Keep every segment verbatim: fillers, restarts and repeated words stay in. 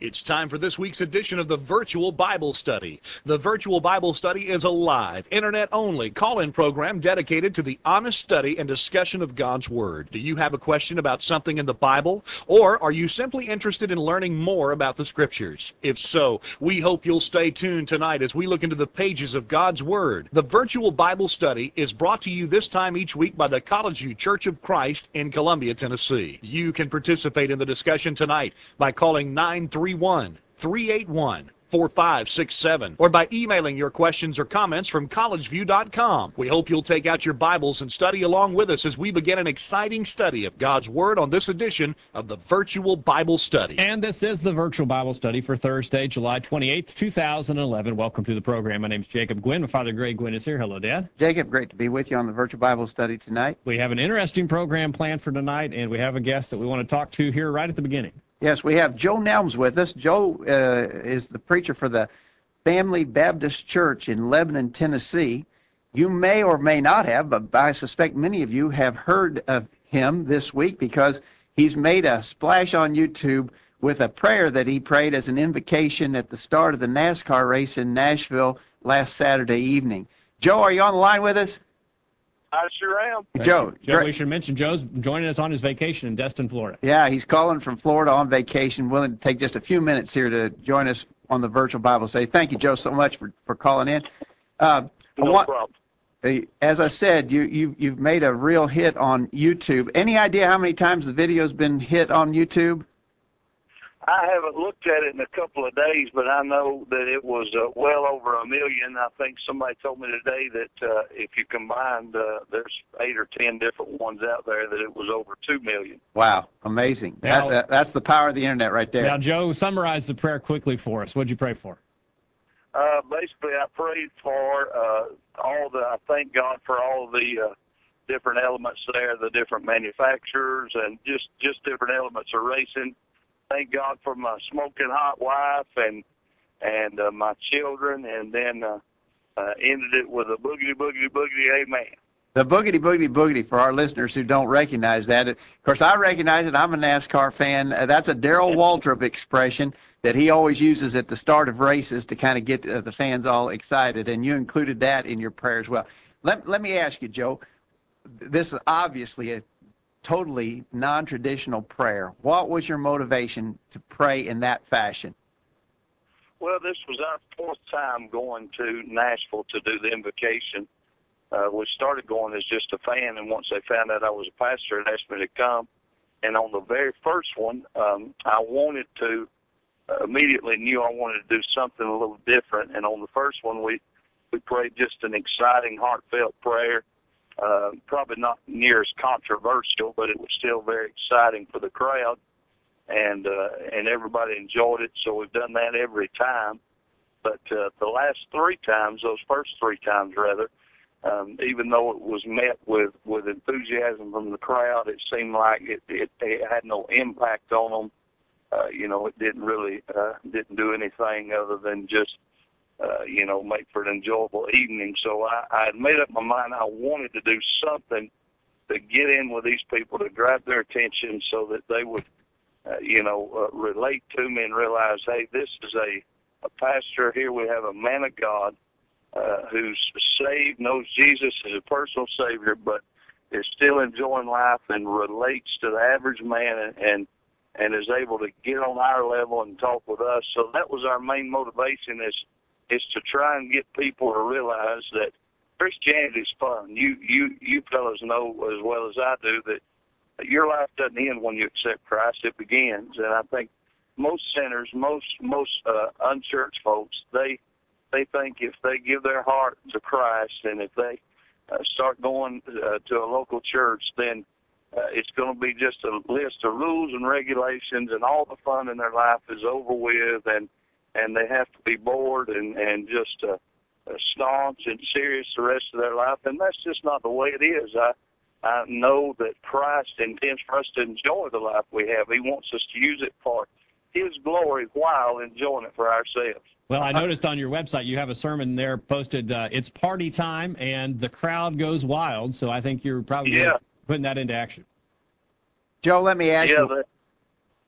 It's time for this week's edition of the Virtual Bible Study. The Virtual Bible Study is a live, internet-only call-in program dedicated to the honest study and discussion of God's Word. Do you have a question about something in the Bible? Or are you simply interested in learning more about the Scriptures? If so, we hope you'll stay tuned tonight as we look into the pages of God's Word. The Virtual Bible Study is brought to you this time each week by the College View Church of Christ in Columbia, Tennessee. You can participate in the discussion tonight by calling nine three one, three eight one, four five six seven or by emailing your questions or comments from college view dot com. We hope you'll take out your Bibles and study along with us as we begin an exciting study of God's Word on this edition of the Virtual Bible Study. And this is the Virtual Bible Study for Thursday, July twenty-eighth, two thousand eleven. Welcome to the program. My name is Jacob Gwynn. My father, Greg Gwynn, is here. Hello, Dad. Jacob, great to be with you on the Virtual Bible Study tonight. We have an interesting program planned for tonight, and we have a guest that we want to talk to here right at the beginning. Yes, we have Joe Nelms with us. Joe uh, is the preacher for the Family Baptist Church in Lebanon, Tennessee. You may or may not have, but I suspect many of you have heard of him this week because he's made a splash on YouTube with a prayer that he prayed as an invocation at the start of the NASCAR race in Nashville last Saturday evening. Joe, are you on the line with us? I sure am. Joe, Joe, we should mention Joe's joining us on his vacation in Destin, Florida. Yeah, he's calling from Florida on vacation, willing to take just a few minutes here to join us on the Virtual Bible Study. Thank you, Joe, so much for, for calling in. Uh, no want, problem. As I said, you, you, you've made a real hit on YouTube. Any idea how many times the video's been hit on YouTube? I haven't looked at it in a couple of days, but I know that it was uh, well over a million. I think somebody told me today that uh, if you combined, uh, there's eight or ten different ones out there, that it was over two million. Wow, amazing. Now, that, that, that's the power of the internet right there. Now, Joe, summarize the prayer quickly for us. What did you pray for? Uh, basically, I prayed for uh, all the, I thank God for all the uh, different elements there, the different manufacturers, and just, just different elements of racing. Thank God for my smoking hot wife and and uh, my children, and then uh, uh, ended it with a boogity, boogity, boogity, amen. The boogity, boogity, boogity, for our listeners who don't recognize that. Of course, I recognize it. I'm a NASCAR fan. Uh, that's a Darrell Waltrip expression that he always uses at the start of races to kind of get uh, the fans all excited, and you included that in your prayer as well. Let, let me ask you, Joe, this is obviously a totally non-traditional prayer. What was your motivation to pray in that fashion? Well, this was our fourth time going to Nashville to do the invocation. Uh, we started going as just a fan, and once they found out I was a pastor, they asked me to come. And on the very first one, um, I wanted to, uh, immediately knew I wanted to do something a little different. And on the first one, we, we prayed just an exciting, heartfelt prayer. Uh, probably not near as controversial, but it was still very exciting for the crowd, and uh, and everybody enjoyed it. So we've done that every time. But uh, the last three times, those first three times rather, um, even though it was met with, with enthusiasm from the crowd, it seemed like it, it, it had no impact on them. Uh, you know, it didn't really uh, didn't do anything other than just Uh, you know, make for an enjoyable evening. So I, I had made up my mind I wanted to do something to get in with these people, to grab their attention so that they would, uh, you know, uh, relate to me and realize, hey, this is a, a pastor here. We have a man of God uh, who's saved, knows Jesus as a personal Savior, but is still enjoying life and relates to the average man and, and, and is able to get on our level and talk with us. So that was our main motivation, is is to try and get people to realize that Christianity is fun. You, you, you fellas know as well as I do that your life doesn't end when you accept Christ. It begins. And I think most sinners, most, most uh, unchurched folks, they, they think if they give their heart to Christ and if they uh, start going uh, to a local church, then uh, it's going to be just a list of rules and regulations, and all the fun in their life is over with, and and they have to be bored and, and just uh, uh, staunch and serious the rest of their life. And that's just not the way it is. I, I know that Christ intends for us to enjoy the life we have. He wants us to use it for His glory while enjoying it for ourselves. Well, I noticed on your website you have a sermon there posted, uh, it's party time and the crowd goes wild, so I think you're probably yeah. putting that into action. Joe, let me ask yeah, you. That,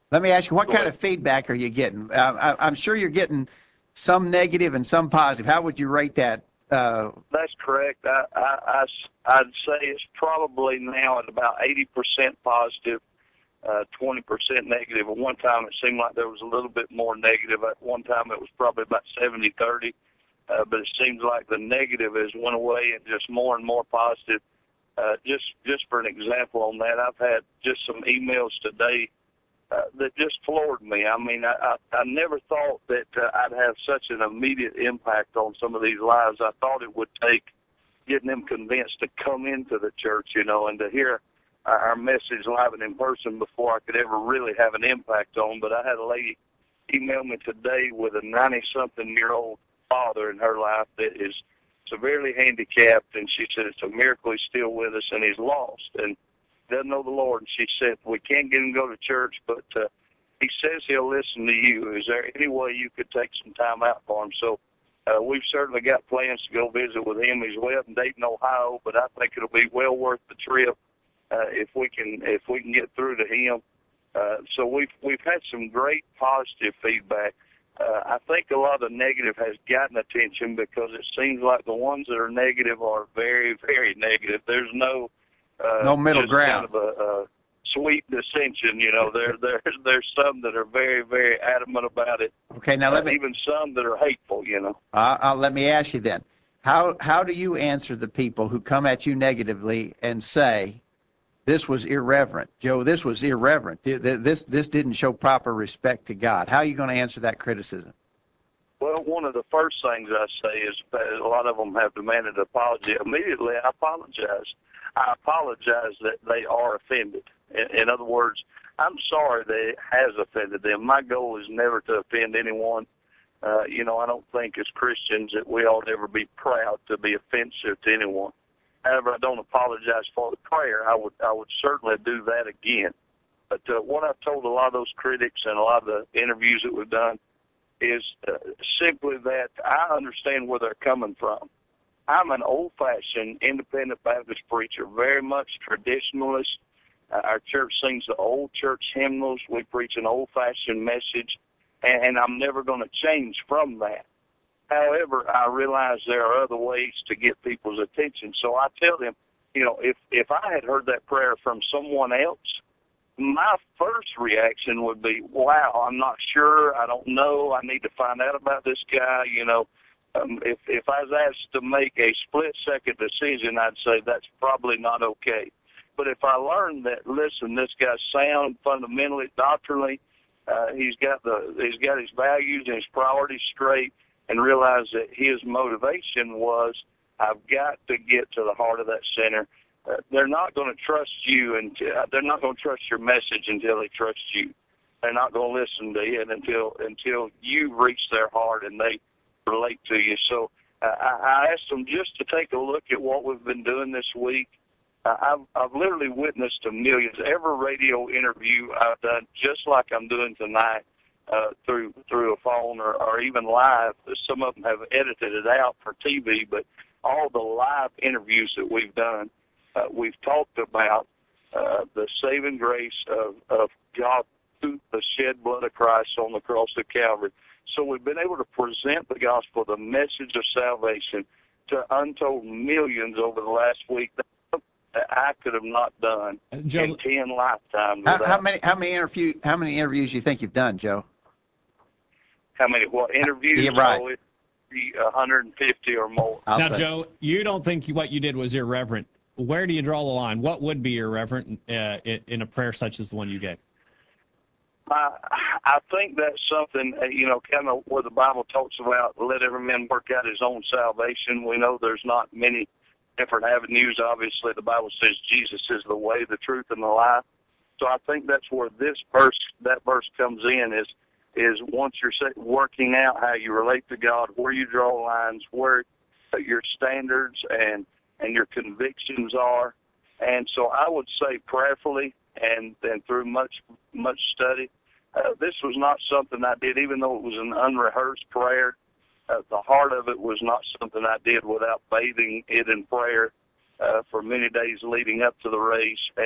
Let me ask you, what Go kind ahead. of feedback are you getting? Uh, I, I'm sure you're getting some negative and some positive. How would you rate that? Uh, That's correct. I, I, I, would say it's probably now at about eighty percent positive, uh, twenty percent negative. At one time, it seemed like there was a little bit more negative. At one time, it was probably about seventy thirty. Uh, but it seems like the negative has went away and just more and more positive. Uh, just, just for an example on that, I've had just some emails today uh, that just floored me. I mean, I, I, I never thought that uh, I'd have such an immediate impact on some of these lives. I thought it would take getting them convinced to come into the church, you know, and to hear our, our message live and in person before I could ever really have an impact on. But I had a lady email me today with a ninety-something-year-old father in her life that is severely handicapped, and she said it's a miracle he's still with us and he's lost and doesn't know the Lord. And she said, we can't get him to go to church, but uh, he says he'll listen to you. Is there any way you could take some time out for him? So uh, we've certainly got plans to go visit with him. He's way up in Dayton, Ohio, but I think it'll be well worth the trip uh, if we can if we can get through to him. Uh, so we've we've had some great positive feedback. Uh, I think a lot of the negative has gotten attention because it seems like the ones that are negative are very, very negative. There's no uh, no middle just ground. kind of a, a sweet dissension. You know, there there's there's some that are very, very adamant about it. Okay, now let uh, me even some that are hateful. You know. uh, uh, let me ask you then. How how do you answer the people who come at you negatively and say, this was irreverent, Joe? This was irreverent. This this didn't show proper respect to God. How are you going to answer that criticism? Well, one of the first things I say is that a lot of them have demanded an apology. Immediately, I apologize. I apologize that they are offended. In, in other words, I'm sorry that it has offended them. My goal is never to offend anyone. Uh, you know, I don't think as Christians that we ought to ever be proud to be offensive to anyone. However, I don't apologize for the prayer. I would I would certainly do that again. But uh, what I've told a lot of those critics and a lot of the interviews that we've done is uh, simply that I understand where they're coming from. I'm an old-fashioned independent Baptist preacher, very much traditionalist. Uh, our church sings the old church hymnals. We preach an old-fashioned message, and, and I'm never going to change from that. However, I realize there are other ways to get people's attention. So I tell them, you know, if, if I had heard that prayer from someone else, my first reaction would be, wow, I'm not sure. I don't know. I need to find out about this guy. You know, um, if, if I was asked to make a split-second decision, I'd say that's probably not okay. But if I learned that, listen, this guy's sound fundamentally, doctrinally, uh, he's got the he's got his values and his priorities straight, and realize that his motivation was, I've got to get to the heart of that sinner. Uh, they're not going to trust you, and they're not going to trust your message until they trust you. They're not going to listen to it until until you reach their heart and they relate to you. So uh, I, I asked them just to take a look at what we've been doing this week. Uh, I've, I've literally witnessed to millions. Every radio interview I've done, just like I'm doing tonight, Uh, through through a phone or, or even live. Some of them have edited it out for T V, but all the live interviews that we've done, uh, we've talked about uh, the saving grace of, of God through the shed blood of Christ on the cross of Calvary. So we've been able to present the gospel, the message of salvation, to untold millions over the last week that I could have not done Joe, in ten lifetimes. How, how many how many interview how many interviews do you think you've done, Joe? How many what interviews? Yeah, right. Oh, it'd be one hundred fifty or more. I'll now, say. Joe, you don't think what you did was irreverent. Where do you draw the line? What would be irreverent uh, in, in a prayer such as the one you gave? I, I think that's something, uh, you know, kind of where the Bible talks about, let every man work out his own salvation. We know there's not many different avenues. Obviously, the Bible says Jesus is the way, the truth, and the life. So I think that's where this verse, that verse comes in, is is once you're working out how you relate to God, where you draw lines, where your standards and and your convictions are. And so I would say prayerfully and, and through much much study, uh, this was not something I did, even though it was an unrehearsed prayer. Uh, the heart of it was not something I did without bathing it in prayer uh, for many days leading up to the race. And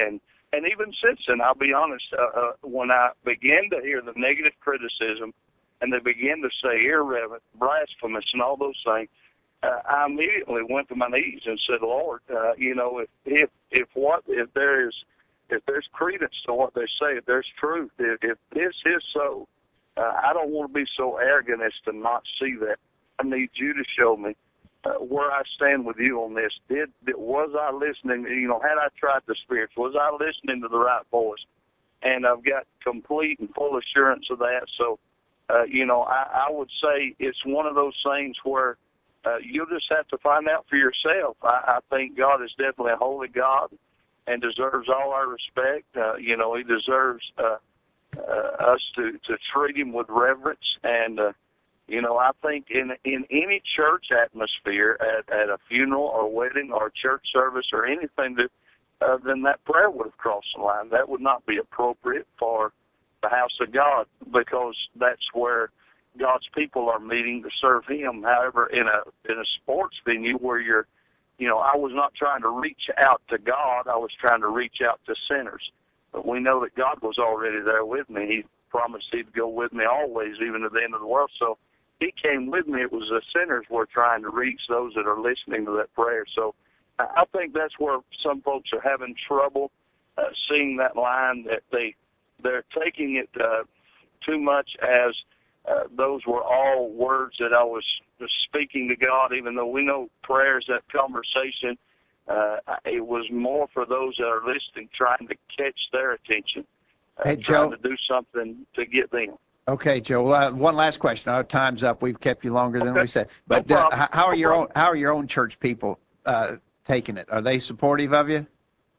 and even since then, I'll be honest, uh, uh, when I began to hear the negative criticism and they began to say irreverent, blasphemous, and all those things, uh, I immediately went to my knees and said, Lord, uh, you know, if, if, if what, if there is, if there's credence to what they say, if there's truth, if, if this is so, uh, I don't want to be so arrogant as to not see that. I need you to show me uh, where I stand with you on this. Did, did was I listening? You know, had I tried the spirits? Was I listening to the right voice? And I've got complete and full assurance of that. So, uh, you know, I, I would say it's one of those things where uh, you'll just have to find out for yourself. I, I think God is definitely a holy God and deserves all our respect. Uh, you know, He deserves uh, uh, us to, to treat Him with reverence. And, uh, you know, I think in in any church atmosphere, at, at a funeral or wedding or church service or anything, that uh, then that prayer would have crossed the line. That would not be appropriate for the house of God, because that's where God's people are meeting to serve Him. However, in a in a sports venue where you're, you know, I was not trying to reach out to God. I was trying to reach out to sinners. But we know that God was already there with me. He promised He'd go with me always, even to the end of the world. So He came with me. It was the sinners we're trying to reach, those that are listening to that prayer. So I think that's where some folks are having trouble uh, seeing that line, that they, they're taking it uh, too much as uh, those were all words that I was speaking to God, even though we know prayers, that conversation, uh, it was more for those that are listening, trying to catch their attention, uh, Hey, trying Joe. to do something to get them. Okay, Joe. Uh, one last question. Our time's up. We've kept you longer than Okay. we said. No But uh, problem. h- how are No your own problem. how are your own church people uh, taking it? Are they supportive of you?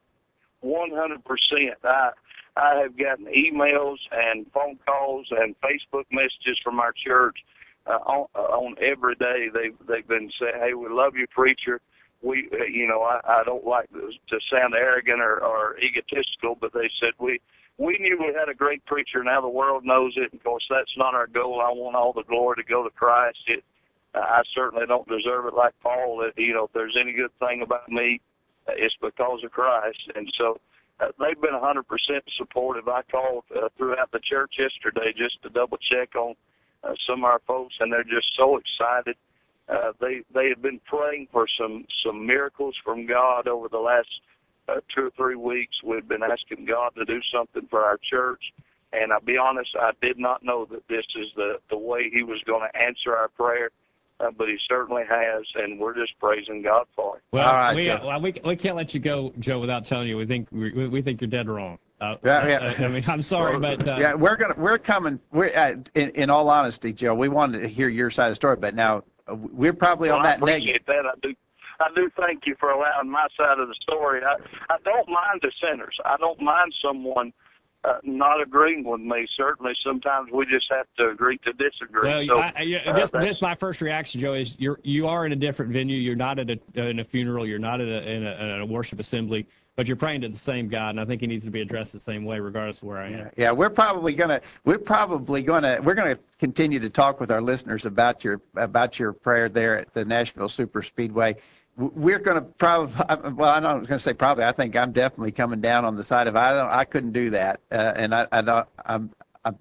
one hundred percent. I I have gotten emails and phone calls and Facebook messages from our church uh, on, uh, on every day. They've they've been saying, "Hey, we love you, preacher. We, uh, you know, I, I don't like to sound arrogant or, or egotistical, but they said we we knew we had a great preacher. Now the world knows it. Of course, that's not our goal. I want all the glory to go to Christ. It, uh, I certainly don't deserve it, like Paul. That, you know, if there's any good thing about me, uh, it's because of Christ." And so uh, they've been one hundred percent supportive. I called uh, throughout the church yesterday just to double check on uh, some of our folks, and they're just so excited. Uh, they they have been praying for some some miracles from God over the last uh, two or three weeks. We've been asking God to do something for our church, and I'll be honest, I did not know that this is the the way He was going to answer our prayer, uh, but He certainly has, and we're just praising God for it. Well, All right, we, Joe. uh, well, we we can't let you go, Joe, without telling you we think we, we think you're dead wrong. Uh, Yeah, yeah. I, I mean, I'm sorry, Well, but uh, yeah, we're gonna we're coming. We're uh, in, in all honesty, Joe. We wanted to hear your side of the story, but now uh, we're probably Well, on I that negative. appreciate that. I do. I do thank you for allowing my side of the story. I, I don't mind the sinners. I don't mind someone uh, not agreeing with me. Certainly, sometimes we just have to agree to disagree. well, so, I, I, yeah, uh, this, that's- this my first reaction, Joe, is you're you are in a different venue. You're not at a in a funeral. You're not at a, in, a, in a worship assembly, but you're praying to the same God, and I think He needs to be addressed the same way, regardless of where I am. Yeah, yeah, we're probably gonna we're probably gonna we're gonna continue to talk with our listeners about your about your prayer there at the Nashville Super Speedway. W- We're gonna probably well, I'm not gonna say probably. I think I'm definitely coming down on the side of I don't I couldn't do that, uh, and I, I don't I'm I'm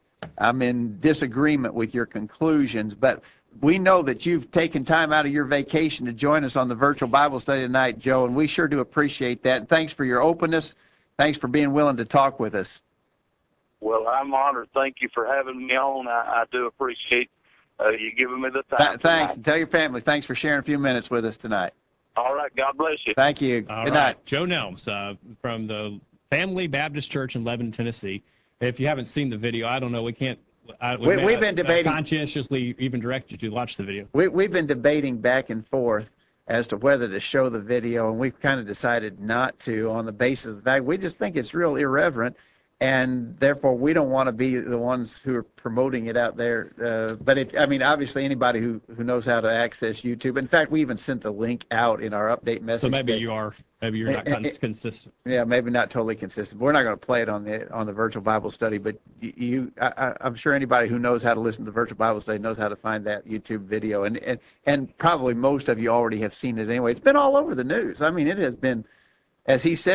I'm in disagreement with your conclusions, but we know that you've taken time out of your vacation to join us on the virtual Bible study tonight, Joe, and we sure do appreciate that. And thanks for your openness. Thanks for being willing to talk with us. Well, I'm honored. Thank you for having me on. I, I do appreciate uh, you giving me the time. Th- thanks. tonight. Tell your family. Thanks for sharing a few minutes with us tonight. All right. God bless you. Thank you. All Good right. night. Joe Nelms uh, from the Family Baptist Church in Lebanon, Tennessee. If you haven't seen the video, I don't know. We can't. I, We- may we've not, been debating- Uh, conscientiously even direct you to watch the video. We, we've been debating back and forth as to whether to show the video, and we've kind of decided not to on the basis of the fact we just think it's real irreverent, and therefore we don't want to be the ones who are promoting it out there. Uh, but if I mean, obviously anybody who, who knows how to access YouTube. In fact, we even sent the link out in our update message. So maybe that- you are. Maybe you're not Eh, eh, cons- consistent. Yeah, maybe not totally consistent. We're not going to play it on the on the virtual Bible study, but you, you I, I- I'm sure anybody who knows how to listen to the virtual Bible study knows how to find that YouTube video, and and and probably most of you already have seen it anyway. It's been all over the news. I mean, it has been, as he said,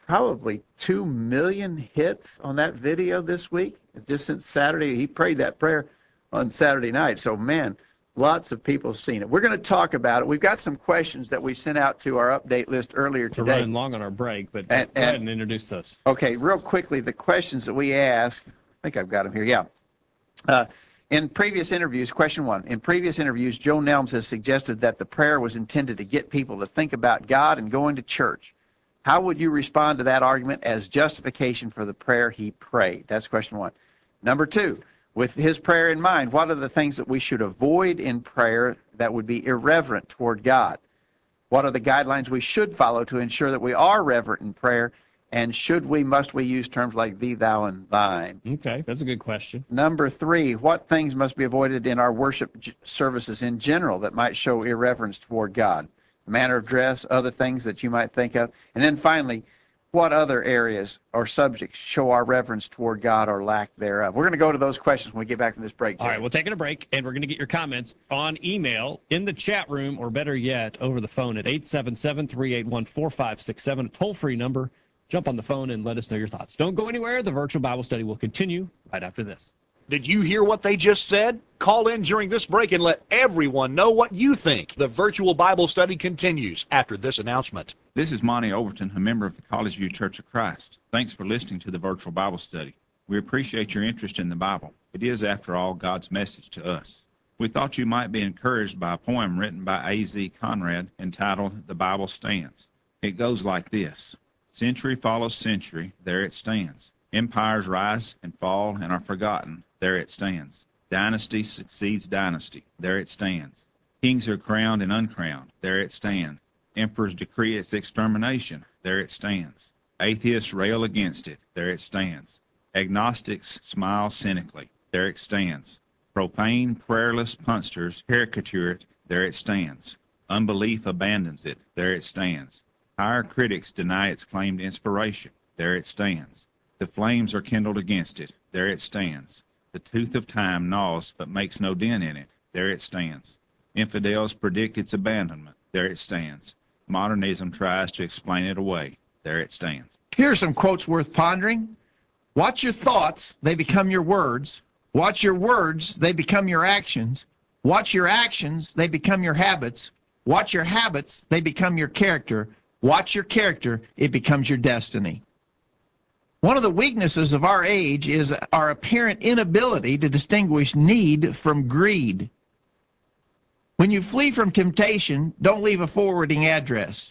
probably two million hits on that video this week, just since Saturday. He prayed that prayer on Saturday night. So, man, lots of people have seen it. We're going to talk about it. We've got some questions that we sent out to our update list earlier today. We're running long on our break, but And- go ahead and- and introduce those. Okay, real quickly, the questions that we asked, I think I've got them here, yeah. Uh, in previous interviews, question one, in previous interviews, Joe Nelms has suggested that the prayer was intended to get people to think about God and going to church. How would you respond to that argument as justification for the prayer he prayed? That's question one. Number two, with his prayer in mind, what are the things that we should avoid in prayer that would be irreverent toward God? What are the guidelines we should follow to ensure that we are reverent in prayer? And should we, must we use terms like thee, thou, and thine? Okay, that's a good question. Number three, what things must be avoided in our worship j- services in general that might show irreverence toward God? Manner of dress, other things that you might think of. And then finally, what other areas or subjects show our reverence toward God or lack thereof? We're going to go to those questions when we get back from this break, Jerry. All right, we're taking a break, and we're going to get your comments on email, in the chat room, or better yet, over the phone at eight seven seven, three eight one, four five six seven, a toll-free number. Jump on the phone and let us know your thoughts. Don't go anywhere. The virtual Bible study will continue right after this. Did you hear what they just said? Call in during this break and let everyone know what you think. The virtual Bible study continues after this announcement. This is Monty Overton, a member of the College View Church of Christ. Thanks for listening to the virtual Bible study. We appreciate your interest in the Bible. It is, after all, God's message to us. We thought you might be encouraged by a poem written by A Z Conrad entitled The Bible Stands. It goes like this. Century follows century, there it stands. Empires rise and fall and are forgotten, there it stands. Dynasty succeeds dynasty, there it stands. Kings are crowned and uncrowned, there it stands. Emperors decree its extermination, there it stands. Atheists rail against it, there it stands. Agnostics smile cynically, there it stands. Profane, prayerless punsters caricature it, there it stands. Unbelief abandons it, there it stands. Higher critics deny its claimed inspiration, there it stands. The flames are kindled against it, there it stands. The tooth of time gnaws but makes no dent in it, there it stands. Infidels predict its abandonment, there it stands. Modernism tries to explain it away, there it stands. Here are some quotes worth pondering. Watch your thoughts, they become your words. Watch your words, they become your actions. Watch your actions, they become your habits. Watch your habits, they become your character. Watch your character, it becomes your destiny. One of the weaknesses of our age is our apparent inability to distinguish need from greed. When you flee from temptation, don't leave a forwarding address.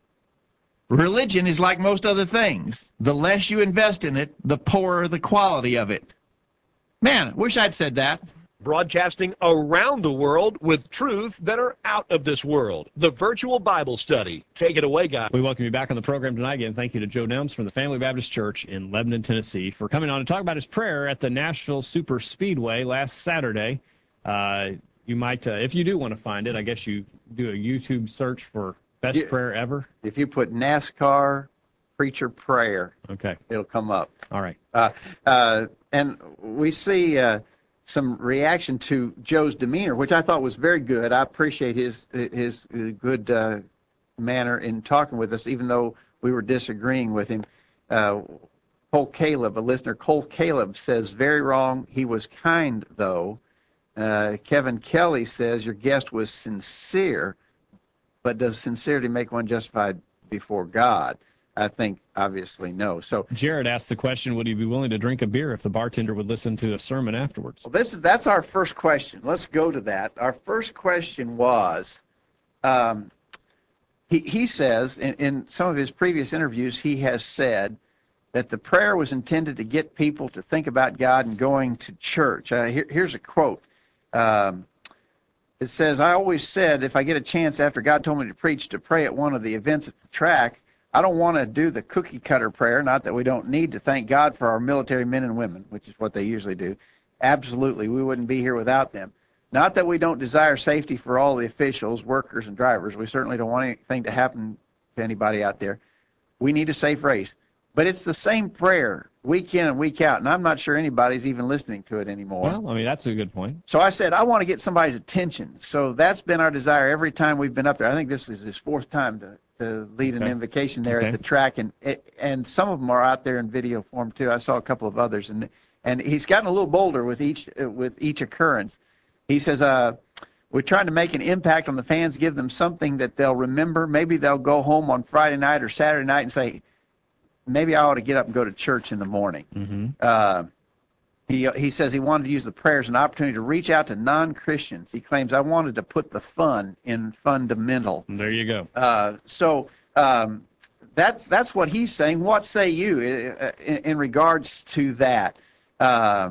Religion is like most other things. The less you invest in it, the poorer the quality of it. Man, I wish I'd said that. Broadcasting around the world with truths that are out of this world. The virtual Bible study. Take it away, guys. We welcome you back on the program tonight. Again, thank you to Joe Nelms from the Family Baptist Church in Lebanon, Tennessee, for coming on to talk about his prayer at the Nashville Super Speedway last Saturday. Uh, you might, uh, if you do want to find it, I guess you do a YouTube search for Best Yeah. Prayer Ever. If you put NASCAR preacher prayer, Okay. it'll come up. All right. Uh, uh, and we see uh, some reaction to Joe's demeanor, which I thought was very good. I appreciate his his good uh, manner in talking with us, even though we were disagreeing with him. Uh, Cole Caleb, a listener, Cole Caleb says, very wrong. He was kind, though. Uh, Kevin Kelly says, your guest was sincere, but does sincerity make one justified before God? I think, obviously, no. So Jared asked the question, would he be willing to drink a beer if the bartender would listen to a sermon afterwards? well, this is that's our first question. Let's go to that. Our first question was, um, he, he says, in, in some of his previous interviews, he has said that the prayer was intended to get people to think about God and going to church. Uh, here, here's a quote. Um, it says, I always said if I get a chance after God told me to preach to pray at one of the events at the track, I don't want to do the cookie cutter prayer, not that we don't need to thank God for our military men and women, which is what they usually do. Absolutely, we wouldn't be here without them. Not that we don't desire safety for all the officials, workers, and drivers. We certainly don't want anything to happen to anybody out there. We need a safe race. but it's the same prayer week in and week out, and I'm not sure anybody's even listening to it anymore. Well, I mean, that's a good point. So I said, I want to get somebody's attention. So that's been our desire every time we've been up there. I think this was his fourth time to, to lead an Okay. invocation there Okay. at the track, and and some of them are out there in video form too. I saw a couple of others, and and he's gotten a little bolder with each with each occurrence. He says, uh, we're trying to make an impact on the fans, give them something that they'll remember. Maybe they'll go home on Friday night or Saturday night and say, maybe I ought to get up and go to church in the morning. Mm-hmm. Uh, he, he says he wanted to use the prayer as an opportunity to reach out to non-Christians. He claims, I wanted to put the fun in fundamental. There you go. Uh, so um, that's that's what he's saying. What say you in, in regards to that? Uh,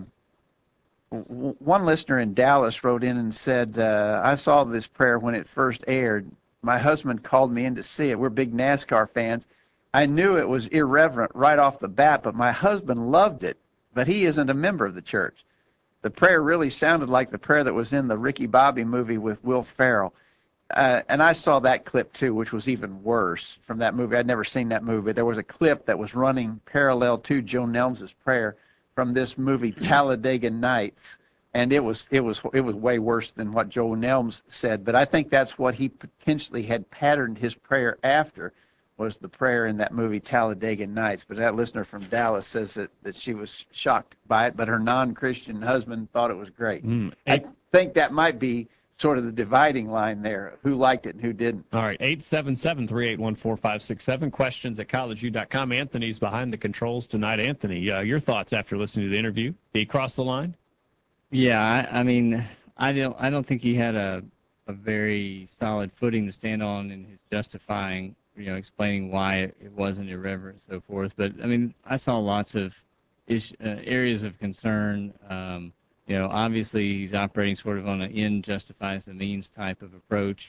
w- one listener in Dallas wrote in and said, uh, I saw this prayer when it first aired. My husband called me in to see it. We're big NASCAR fans. I knew it was irreverent right off the bat, but my husband loved it, but he isn't a member of the church. The prayer really sounded like the prayer that was in the Ricky Bobby movie with Will Ferrell. Uh, and I saw that clip too, which was even worse from that movie. I'd never seen that movie. There was a clip that was running parallel to Joe Nelms' prayer from this movie Talladega Nights, and it was it was it was way worse than what Joe Nelms said. But I think that's what he potentially had patterned his prayer after, was the prayer in that movie Talladega Nights. But that listener from Dallas says that, that she was shocked by it, but her non-Christian husband thought it was great. Mm. I think that might be sort of the dividing line there, who liked it and who didn't. All right, eight seven seven, three eight one, four five six seven, questions at college u dot com. Anthony's behind the controls tonight. Anthony, uh, your thoughts after listening to the interview? Did he cross the line? Yeah, I, I mean, I don't, I don't think he had a, a very solid footing to stand on in his justifying, you know, explaining why it, it wasn't irreverent and so forth. But I mean, I saw lots of ish, uh, areas of concern. Um, you know, obviously he's operating sort of on an end justifies the means type of approach,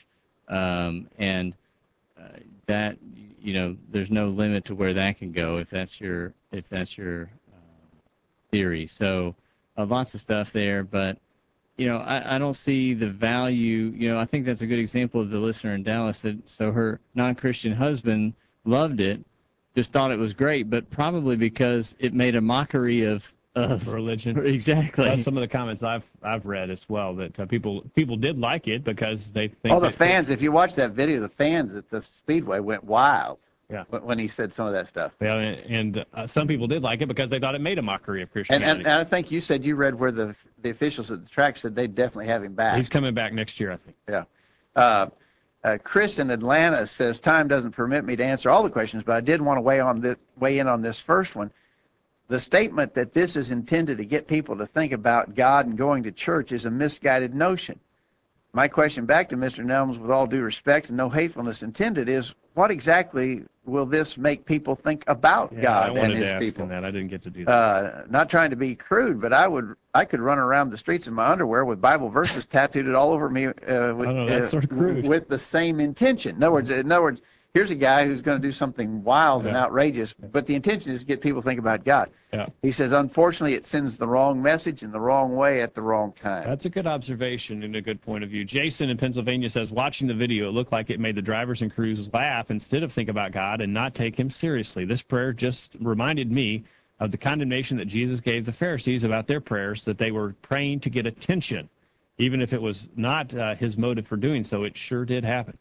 um, and uh, that, you know, there's no limit to where that can go if that's your if that's your uh, theory. So uh, lots of stuff there, but you know, I, I don't see the value. You know, I think that's a good example of the listener in Dallas. That so her non-Christian husband loved it, just thought it was great, but probably because it made a mockery of of religion. Exactly. That's some of the comments I've I've read as well, that uh, people people did like it because they think. Oh, the that- fans, if you watch that video, the fans at the Speedway went wild. Yeah. when- When he said some of that stuff. Yeah, and uh, some people did like it because they thought it made a mockery of And, Christianity. and, and I think you said you read where the the officials at the track said they'd definitely have him back. He's coming back next year, I think. Yeah. Uh, uh, Chris in Atlanta says, time doesn't permit me to answer all the questions, but I did want to weigh on this, weigh in on this first one. The statement that this is intended to get people to think about God and going to church is a misguided notion. My question back to Mister Nelms, with all due respect and no hatefulness intended, is what exactly will this make people think about Yeah, I God wanted and his to ask people? him that. I didn't get to do that. Uh, not trying to be crude, but I would, I could run around the streets in my underwear with Bible verses tattooed all over me uh, with, I know, that's uh, sort of crude. with the same intention. In other words, in other words, here's a guy who's going to do something wild and Yeah. outrageous, but the intention is to get people to think about God. Yeah. He says, unfortunately, it sends the wrong message in the wrong way at the wrong time. That's a good observation and a good point of view. Jason in Pennsylvania says, watching the video, it looked like it made the drivers and crews laugh instead of think about God and not take him seriously. This prayer just reminded me of the condemnation that Jesus gave the Pharisees about their prayers, that they were praying to get attention. Even if it was not uh, his motive for doing so, it sure did happen.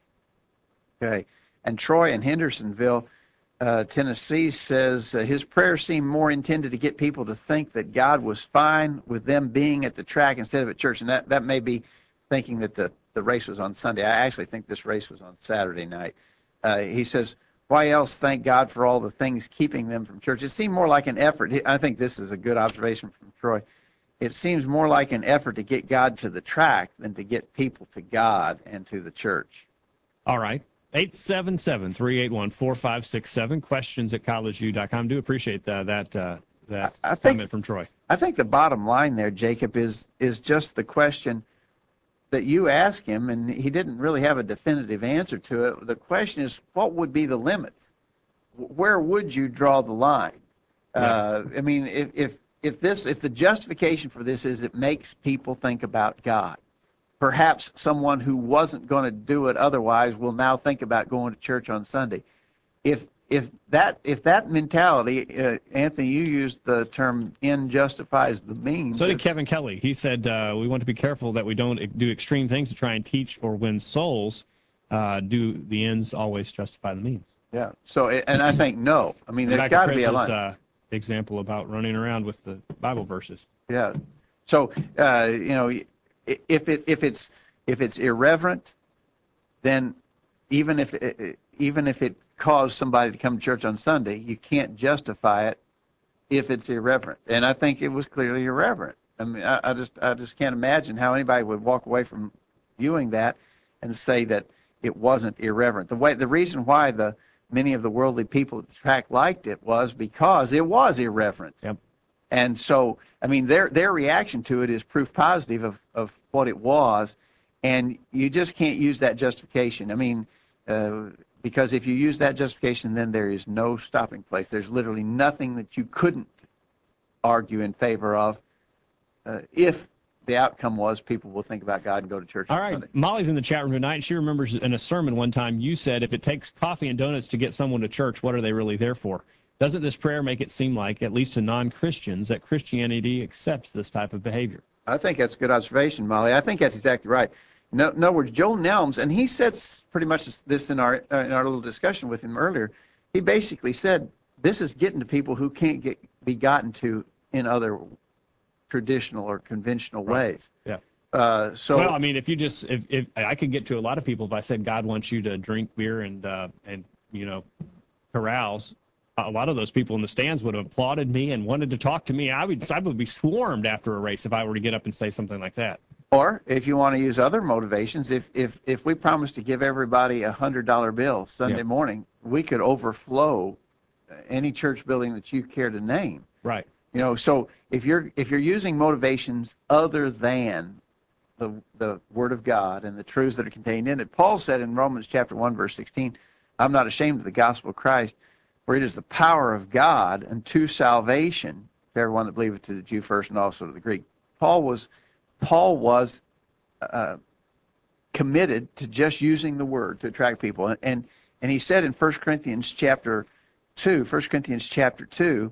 Okay. And Troy in Hendersonville, uh, Tennessee says uh, his prayer seemed more intended to get people to think that God was fine with them being at the track instead of at church. And that, that may be thinking that the, the race was on Sunday. I actually think this race was on Saturday night. Uh, he says, why else thank God for all the things keeping them from church? It seemed more like an effort. I think this is a good observation from Troy. It seems more like an effort to get God to the track than to get people to God and to the church. All right. eight seven seven, three eight one, four five six seven, questions at college u dot com. Do appreciate that that, uh, that I- I think- comment from Troy. I think the bottom line there, Jacob, is is just the question that you ask him, and he didn't really have a definitive answer to it. The question is, what would be the limits? Where would you draw the line? Yeah. Uh, I mean, if, if if this if the justification for this is it makes people think about God, perhaps someone who wasn't going to do it otherwise will now think about going to church on Sunday. If if that if that mentality, uh, Anthony, you used the term "end justifies the means." So did It's- Kevin Kelly. He said uh, we want to be careful that we don't do extreme things to try and teach or win souls. Uh, do the ends always justify the means? Yeah. So, and I think no. I mean, And there's back got to to be a Chris's, line. uh, example about running around with the Bible verses. Yeah. So, uh, you know, i- if it if it's if it's irreverent, then even if it, even if it caused somebody to come to church on Sunday, you can't justify it if it's irreverent. And I think it was clearly irreverent. I mean, I, I just I just can't imagine how anybody would walk away from viewing that and say that it wasn't irreverent. The way the reason why the many of the worldly people at the track liked it was because it was irreverent. Yep. And so, I mean, their their reaction to it is proof positive of, of what it was, and you just can't use that justification. I mean, uh, because if you use that justification, then there is no stopping place. There's literally nothing that you couldn't argue in favor of uh, if the outcome was people will think about God and go to church All on right, Sunday. Molly's in the chat room tonight. She remembers in a sermon one time you said, if it takes coffee and donuts to get someone to church, what are they really there for? Doesn't this prayer make it seem like, at least to non-Christians, that Christianity accepts this type of behavior? I think that's a good observation, Molly. I think that's exactly right. In in other words, Joel Nelms, and he said s- pretty much this in our uh, in our little discussion with him earlier. He basically said this is getting to people who can't get be gotten to in other traditional or conventional Right. ways. Yeah. Uh, so Well, I mean, if you just, if, if I could get to a lot of people if I said God wants you to drink beer and, uh, and you know, carouse, a lot of those people in the stands would have applauded me and wanted to talk to me. I would, I would be swarmed after a race if I were to get up and say something like that. Or if you want to use other motivations, if if if we promise to give everybody a hundred dollar bill Sunday Yeah. morning, we could overflow any church building that you care to name. Right. You know, so if you're if you're using motivations other than the the Word of God and the truths that are contained in it, Paul said in Romans chapter one verse sixteen, "I'm not ashamed of the gospel of Christ, for it is the power of God unto salvation to everyone that believeth, to the Jew first and also to the Greek." Paul was Paul was uh, committed to just using the Word to attract people, and and, and he said in First Corinthians chapter two, First Corinthians chapter two.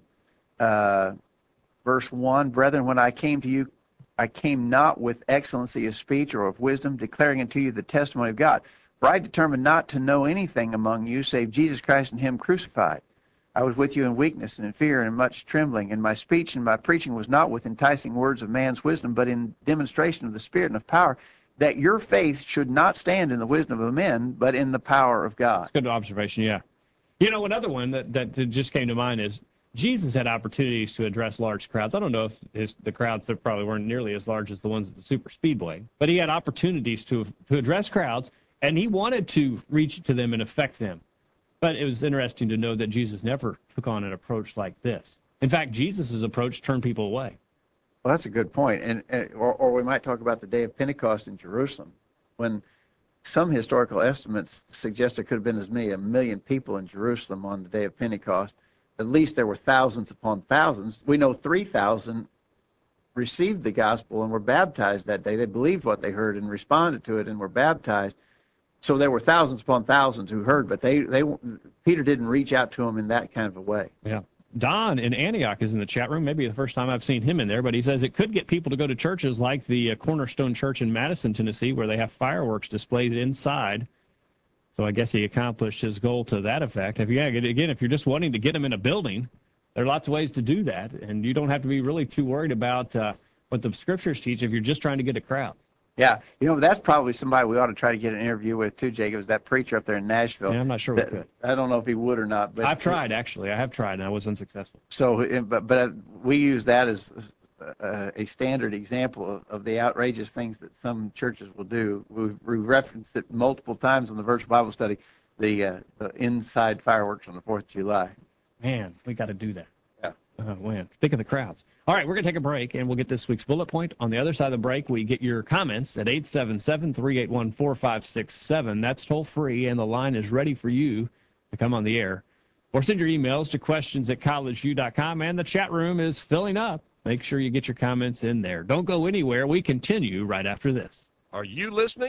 Uh, Verse one, "Brethren, when I came to you, I came not with excellency of speech or of wisdom, declaring unto you the testimony of God. For I determined not to know anything among you save Jesus Christ and him crucified. I was with you in weakness and in fear and in much trembling, and my speech and my preaching was not with enticing words of man's wisdom, but in demonstration of the Spirit and of power, that your faith should not stand in the wisdom of men, but in the power of God." That's a good observation, yeah. You know, another one that, that just came to mind is Jesus had opportunities to address large crowds. I don't know if his, the crowds that probably weren't nearly as large as the ones at the Super Speedway, but he had opportunities to to address crowds, and he wanted to reach to them and affect them. But it was interesting to know that Jesus never took on an approach like this. In fact, Jesus' approach turned people away. Well, that's a good point. And, and or, or we might talk about the day of Pentecost in Jerusalem, when some historical estimates suggest there could have been as many a million people in Jerusalem on the day of Pentecost. At least there were thousands upon thousands. We know three thousand received the gospel and were baptized that day. They believed what they heard and responded to it and were baptized. So there were thousands upon thousands who heard, but they, they Peter didn't reach out to them in that kind of a way. Yeah. Don in Antioch is in the chat room. Maybe the first time I've seen him in there, but he says it could get people to go to churches like the uh, Cornerstone Church in Madison, Tennessee, where they have fireworks displayed inside. So I guess he accomplished his goal to that effect. If you, again, if you're just wanting to get them in a building, there are lots of ways to do that, and you don't have to be really too worried about uh, what the scriptures teach if you're just trying to get a crowd. Yeah, you know, that's probably somebody we ought to try to get an interview with too, Jacob, is that preacher up there in Nashville. Yeah, I'm not sure we That- could. I don't know if he would or not. But I've tried, actually. I have tried, and I was unsuccessful. So, uh, but, but we use that as uh, a standard example of, of the outrageous things that some churches will do. We, we referenced it multiple times in the Virtual Bible Study, the, uh, the inside fireworks on the fourth of July. Man, we got to do that. Yeah. Oh, man. Think of the crowds. All right, we're going to take a break, and we'll get this week's bullet point. On the other side of the break, we get your comments at eight seven seven, three eight one, four five six seven. That's toll-free, and the line is ready for you to come on the air. Or send your emails to questions at collegeview dot com, and the chat room is filling up. Make sure you get your comments in there. Don't go anywhere. We continue right after this. Are you listening?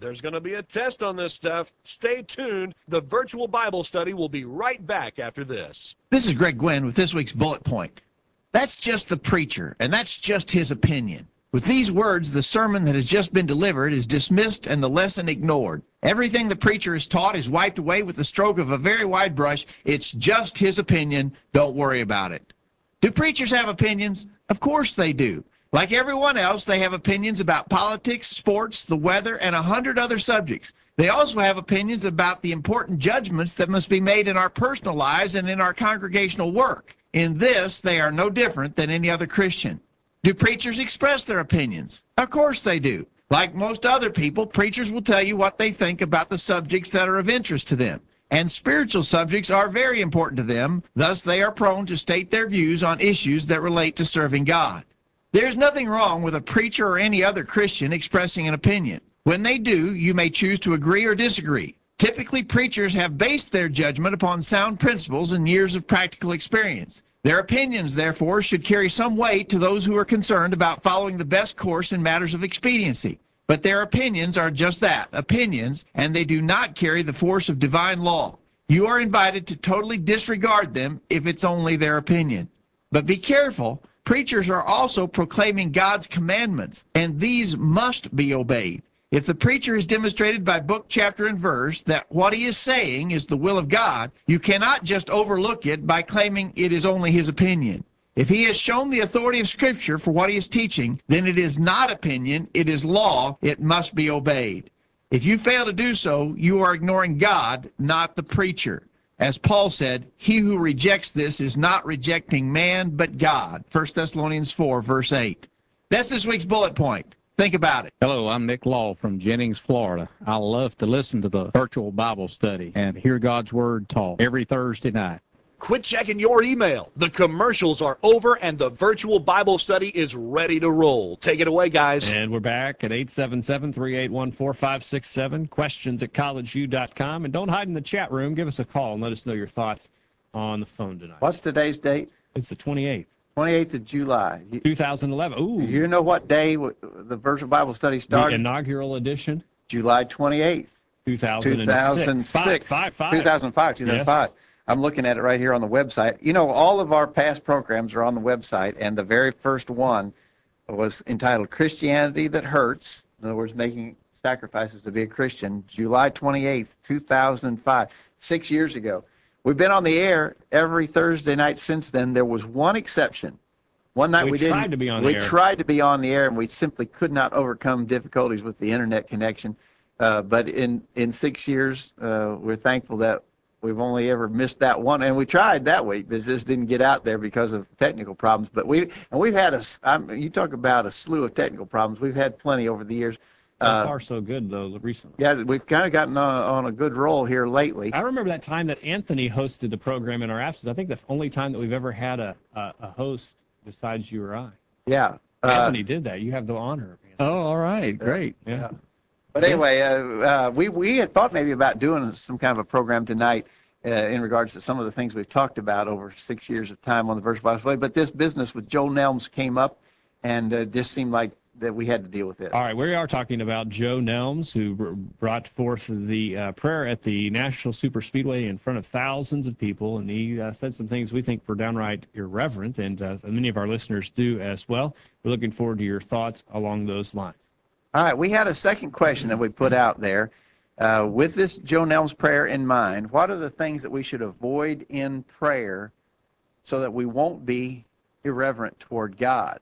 There's going to be a test on this stuff. Stay tuned. The virtual Bible study will be right back after this. This is Greg Gwynn with this week's bullet point. That's just the preacher, and that's just his opinion. With these words, the sermon that has just been delivered is dismissed and the lesson ignored. Everything the preacher has taught is wiped away with the stroke of a very wide brush. It's just his opinion. Don't worry about it. Do preachers have opinions? Of course they do. Like everyone else, they have opinions about politics, sports, the weather, and a hundred other subjects. They also have opinions about the important judgments that must be made in our personal lives and in our congregational work. In this, they are no different than any other Christian. Do preachers express their opinions? Of course they do. Like most other people, preachers will tell you what they think about the subjects that are of interest to them. And spiritual subjects are very important to them, thus they are prone to state their views on issues that relate to serving God. There's nothing wrong with a preacher or any other Christian expressing an opinion. When they do, you may choose to agree or disagree. Typically, preachers have based their judgment upon sound principles and years of practical experience. Their opinions, therefore, should carry some weight to those who are concerned about following the best course in matters of expediency. But their opinions are just that, opinions, and they do not carry the force of divine law. You are invited to totally disregard them if it's only their opinion. But be careful. Preachers are also proclaiming God's commandments, and these must be obeyed. If the preacher has demonstrated by book, chapter, and verse that what he is saying is the will of God, you cannot just overlook it by claiming it is only his opinion. If he has shown the authority of Scripture for what he is teaching, then it is not opinion, it is law, it must be obeyed. If you fail to do so, you are ignoring God, not the preacher. As Paul said, he who rejects this is not rejecting man, but God. First Thessalonians four, verse eight. That's this week's bullet point. Think about it. Hello, I'm Nick Law from Jennings, Florida. I love to listen to the virtual Bible study and hear God's Word taught every Thursday night. Quit checking your email. The commercials are over and the virtual Bible study is ready to roll. Take it away, guys. And we're back at eight seven seven, three eight one, four five six seven, questions at college u dot com. And don't hide in the chat room. Give us a call and let us know your thoughts on the phone tonight. What's today's date? It's the twenty-eighth. twenty-eighth of July. You, two thousand eleven. Ooh. you know what day w- the virtual Bible study The started? inaugural edition? July twenty-eighth. two thousand six. two thousand six. Five, five, five. two thousand five, two thousand five. Yes. I'm looking at it right here on the website. You know, all of our past programs are on the website, and the very first one was entitled Christianity That Hurts. In other words, making sacrifices to be a Christian, July twenty-eighth, two thousand five, six years ago. We've been on the air every Thursday night since then. There was one exception. One night We we, didn't. tried to be on we the air. tried to be on the air, and we simply could not overcome difficulties with the internet connection. Uh, but in, in six years, uh, we're thankful that we've only ever missed that one, and we tried that week, but it just didn't get out there because of technical problems. But we and we've had a. I'm, you talk about a slew of technical problems. We've had plenty over the years. So Uh, far, so good, though, recently. yeah, we've kind of gotten on, on a good roll here lately. I remember that time that Anthony hosted the program in our absence. I think the only time that we've ever had a, a, a host besides you or I. Yeah. Uh, Anthony did that. You have the honor. Oh, all right, great. Yeah. But anyway, uh, uh, we we had thought maybe about doing some kind of a program tonight uh, in regards to some of the things we've talked about over six years of time on the Virtual Bible Study. But this business with Joe Nelms came up, and uh, just seemed like that we had to deal with it. All right, we are talking about Joe Nelms, who br- brought forth the uh, prayer at the National Super Speedway in front of thousands of people, and he uh, said some things we think were downright irreverent, and uh, many of our listeners do as well. We're looking forward to your thoughts along those lines. All right, we had a second question that we put out there. Uh, with this Joe Nelms prayer in mind, what are the things that we should avoid in prayer so that we won't be irreverent toward God?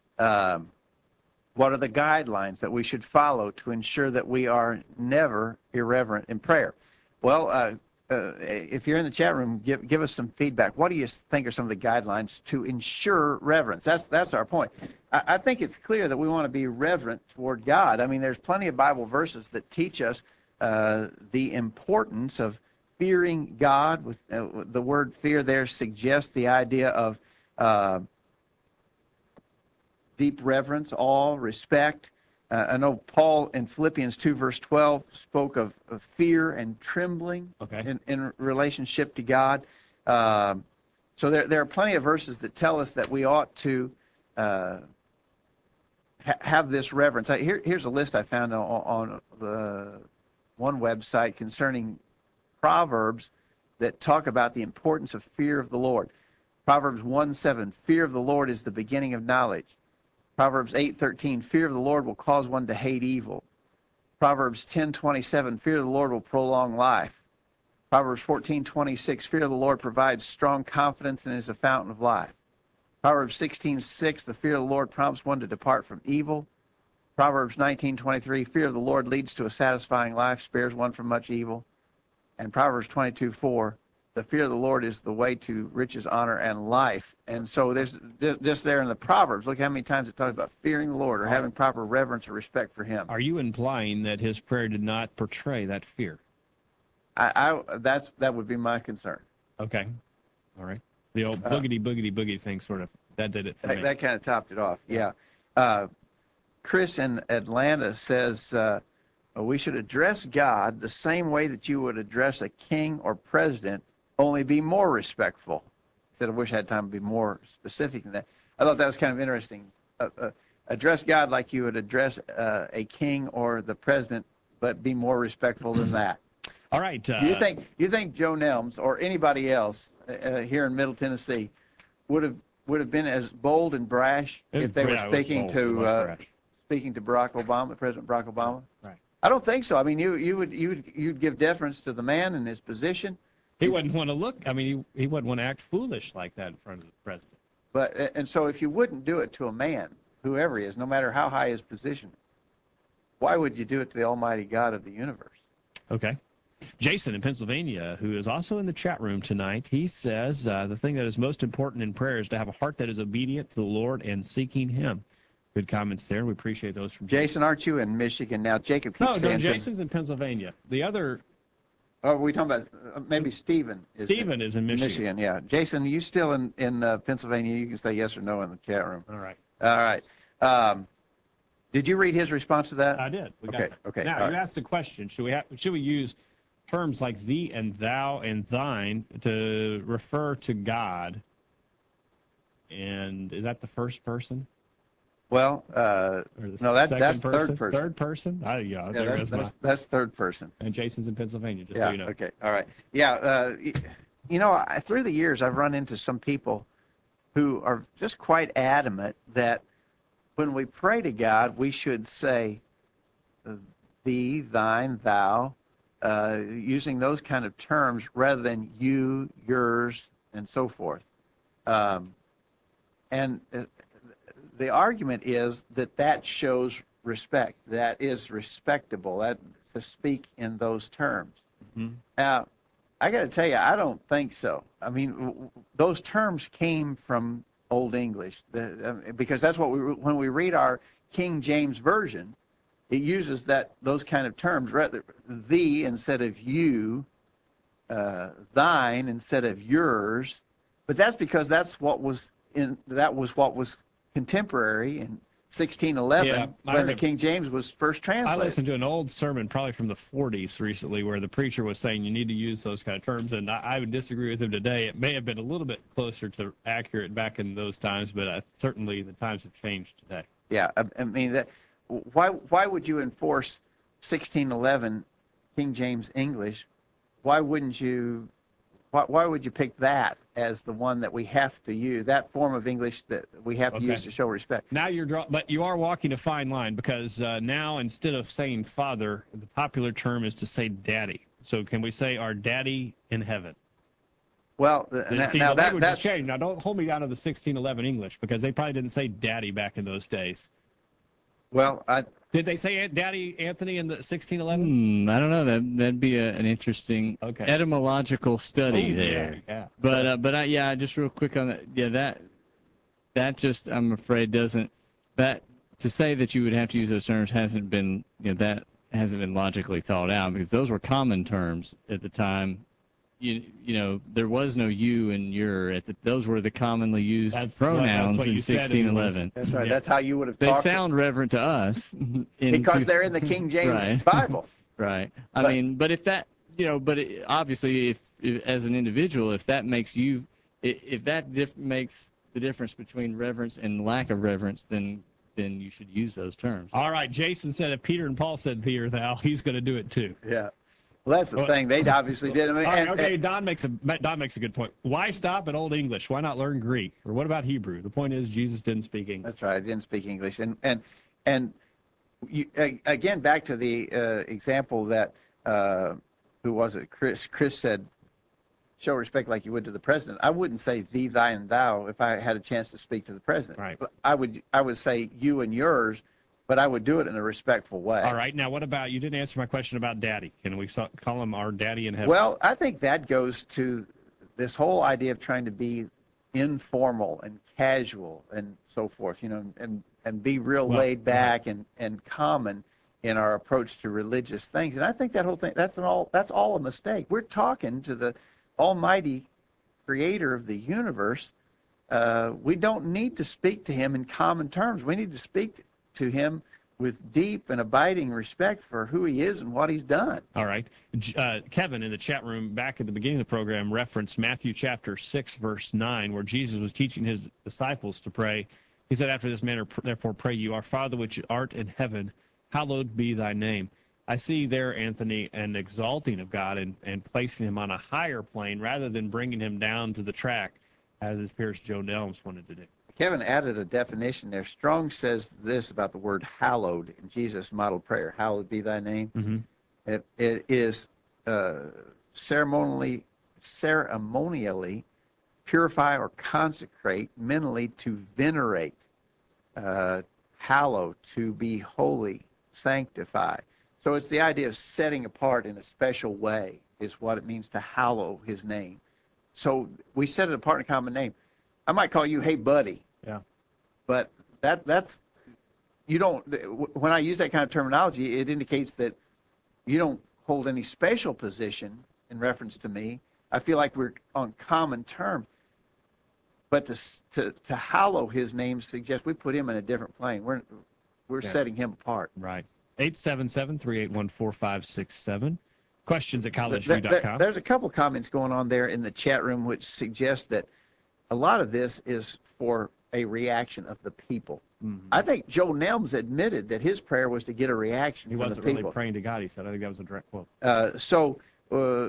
Um, what are the guidelines that we should follow to ensure that we are never irreverent in prayer? Well, uh, uh, if you're in the chat room, give give us some feedback. What do you think are some of the guidelines to ensure reverence? That's that's our point. I, I think it's clear that we want to be reverent toward God. I mean, there's plenty of Bible verses that teach us uh, the importance of fearing God. With uh, the word fear there suggests the idea of uh, deep reverence, awe, respect. Uh, I know Paul in Philippians two, verse twelve, spoke of, of fear and trembling Okay. in, in relationship to God. Um, so there, there are plenty of verses that tell us that we ought to uh, ha- have this reverence. I, here, here's a list I found on, on the one website concerning Proverbs that talk about the importance of fear of the Lord. Proverbs one seven, fear of the Lord is the beginning of knowledge. Proverbs eight thirteen, fear of the Lord will cause one to hate evil. Proverbs ten twenty-seven, fear of the Lord will prolong life. Proverbs fourteen twenty-six, fear of the Lord provides strong confidence and is a fountain of life. Proverbs sixteen six, the fear of the Lord prompts one to depart from evil. Proverbs nineteen twenty-three, fear of the Lord leads to a satisfying life, spares one from much evil. And Proverbs twenty-two four, the fear of the Lord is the way to riches, honor, and life. And so there's just there in the Proverbs, look how many times it talks about fearing the Lord or having proper reverence or respect for him. Are you implying that his prayer did not portray that fear? I, I that's that would be my concern. Okay. All right. The old boogity, boogity, boogity thing sort of, that did it for That, me. that kind of topped it off, yeah. Uh, Chris in Atlanta says uh, we should address God the same way that you would address a king or president, only be more respectful. He said, I wish I had time to be more specific than that. I thought that was kind of interesting. Uh, uh, address God like you would address uh, a king or the president, but be more respectful than that. All right. Uh, Do you think you think Joe Nelms or anybody else uh, here in Middle Tennessee would have would have been as bold and brash It- if they were yeah, it was speaking bold. It to was uh, brash. speaking to Barack Obama, President Barack Obama? Right. I don't think so. I mean, you you would you would you'd give deference to the man and his position, He wouldn't want to look, I mean, he, he wouldn't want to act foolish like that in front of the president. but and so if you wouldn't do it to a man, whoever he is, no matter how high his position, why would you do it to the Almighty God of the universe? Okay. Jason in Pennsylvania, who is also in the chat room tonight, he says uh, the thing that is most important in prayer is to have a heart that is obedient to the Lord and seeking him. Good comments there. We appreciate those from Jason. Jason, aren't you in Michigan now? Jacob keeps No, no, saying. Jason's in Pennsylvania. The other, Oh, are we talking about uh, maybe Stephen? Is Stephen is in Michigan. Michigan, yeah. Jason, you still in in uh, Pennsylvania? You can say yes or no in the chat room. All right. All right. Um, did you read his response to that? I did. We got Okay, that. okay, Now, all you right. asked the question, should we have, should we use terms like thee and thou and thine to refer to God? And is that the first person? Well, uh, Or the no, that second that's person? third person. Third person? I, yeah, Yeah, there that's, goes my. that's, that's third person. And Jason's in Pennsylvania, just Yeah. so you know. Okay. All right. Yeah. Uh, y- you know, I, through the years, I've run into some people who are just quite adamant that when we pray to God, we should say thee, thine, thou, uh, using those kind of terms rather than you, yours, and so forth. Um, and uh, the argument is that that shows respect. That is respectable. That to speak in those terms. Mhm. Now, I got to tell you, I don't think so. I mean, w- w- those terms came from Old English, the, uh, because that's what we when we read our King James version, it uses that those kind of terms, rather thee instead of you, uh, thine instead of yours. But that's because that's what was in that was what was contemporary in sixteen eleven Yeah, I when the heard- King James was first I translated. listened to an old sermon, probably from the forties recently, where the preacher was saying you need to use those kind of terms, and I, I would disagree with him today. It may have been a little bit closer to accurate back in those times, but uh, certainly the times have changed today. Yeah, I, I mean that. Why why would you enforce sixteen eleven King James English? Why wouldn't you? Why, why would you pick that as the one that we have to use? That form of English that we have to Okay. use to show respect. Now you're draw, but you are walking a fine line because uh, now instead of saying father, the popular term is to say daddy. So can we say our daddy in heaven? Well, uh, And now, see, now the that language has that's changed. Now don't hold me down to the sixteen eleven English because they probably didn't say daddy back in those days. well. I Did they say Aunt Daddy Anthony in the sixteen eleven? Hmm, I don't know. That that'd be a, an interesting Okay. etymological study Oh, there. Yeah, yeah. But uh, but I, yeah, just real quick on that. Yeah, that that just I'm afraid doesn't that to say that you would have to use those terms hasn't been you know that hasn't been logically thought out because those were common terms at the time. You you know there was no you and your at the, those were the commonly used That's what- that's pronouns what in you said sixteen anyways. eleven. that's right. Yeah. That's how you would have They talked sound reverent to us in because two- they're in the King James Right. Bible. Right. I But- mean, but if that, you know, but it, obviously, if, if as an individual, if that makes you, if, if that diff- makes the difference between reverence and lack of reverence, then then you should use those terms. All right, Jason said if Peter and Paul said thee or thou, he's going to do it too. Yeah. Well, that's the Well, thing. They obviously did. I mean, All right, and- okay, and- Don makes a Don makes a good point. Why stop at Old English? Why not learn Greek? Or what about Hebrew? The point is Jesus didn't speak English. That's right. I didn't speak English. And and and you, a- again, back to the uh, example that uh, who was it? Chris. Chris said, "Show respect like you would to the president." I wouldn't say thee, thy, and thou if I had a chance to speak to the president. Right. But I would I would say you and yours, but I would do it in a respectful way. All right, now what about, you didn't answer my question about daddy. Can we so- call him our daddy in heaven? Well, I think that goes to this whole idea of trying to be informal and casual and so forth, you know, and, and be real Well, laid back and, and common in our approach to religious things. And I think that whole thing, that's an all, that's all a mistake. We're talking to the almighty creator of the universe. Uh, we don't need to speak to him in common terms. We need to speak to him with deep and abiding respect for who he is and what he's done. All right. J- Uh, Kevin in the chat room back at the beginning of the program referenced Matthew chapter six, verse nine, where Jesus was teaching his disciples to pray. He said, after this manner, therefore pray you, our Father which art in heaven, hallowed be thy name. I see there, Anthony, an exalting of God and, and placing him on a higher plane rather than bringing him down to the track, as it appears Joe Nelms wanted to do. Kevin added a definition there. Strong says this about the word hallowed in Jesus' model prayer. Hallowed be thy name. Mm-hmm. It, it is uh, ceremonially, ceremonially purify or consecrate, mentally to venerate, uh, hallow, to be holy, sanctify. So it's the idea of setting apart in a special way is what it means to hallow his name. So we set it apart in a common name. I might call you, hey, buddy. Yeah. But that that's, you don't, when I use that kind of terminology, it indicates that you don't hold any special position in reference to me. I feel like we're on common terms. But to to to hallow his name suggests we put him in a different plane. We're we're Yeah. setting him apart. Right. eight seven seven, three eight one, four five six seven. Questions at There- collegeview dot there- com. there's a couple comments going on there in the chat room which suggest that a lot of this is for a reaction of the people. Mm-hmm. I think Joe Nelms admitted that his prayer was to get a reaction He from wasn't the really people. praying to God, he said. I think that was a direct quote. Uh, so uh,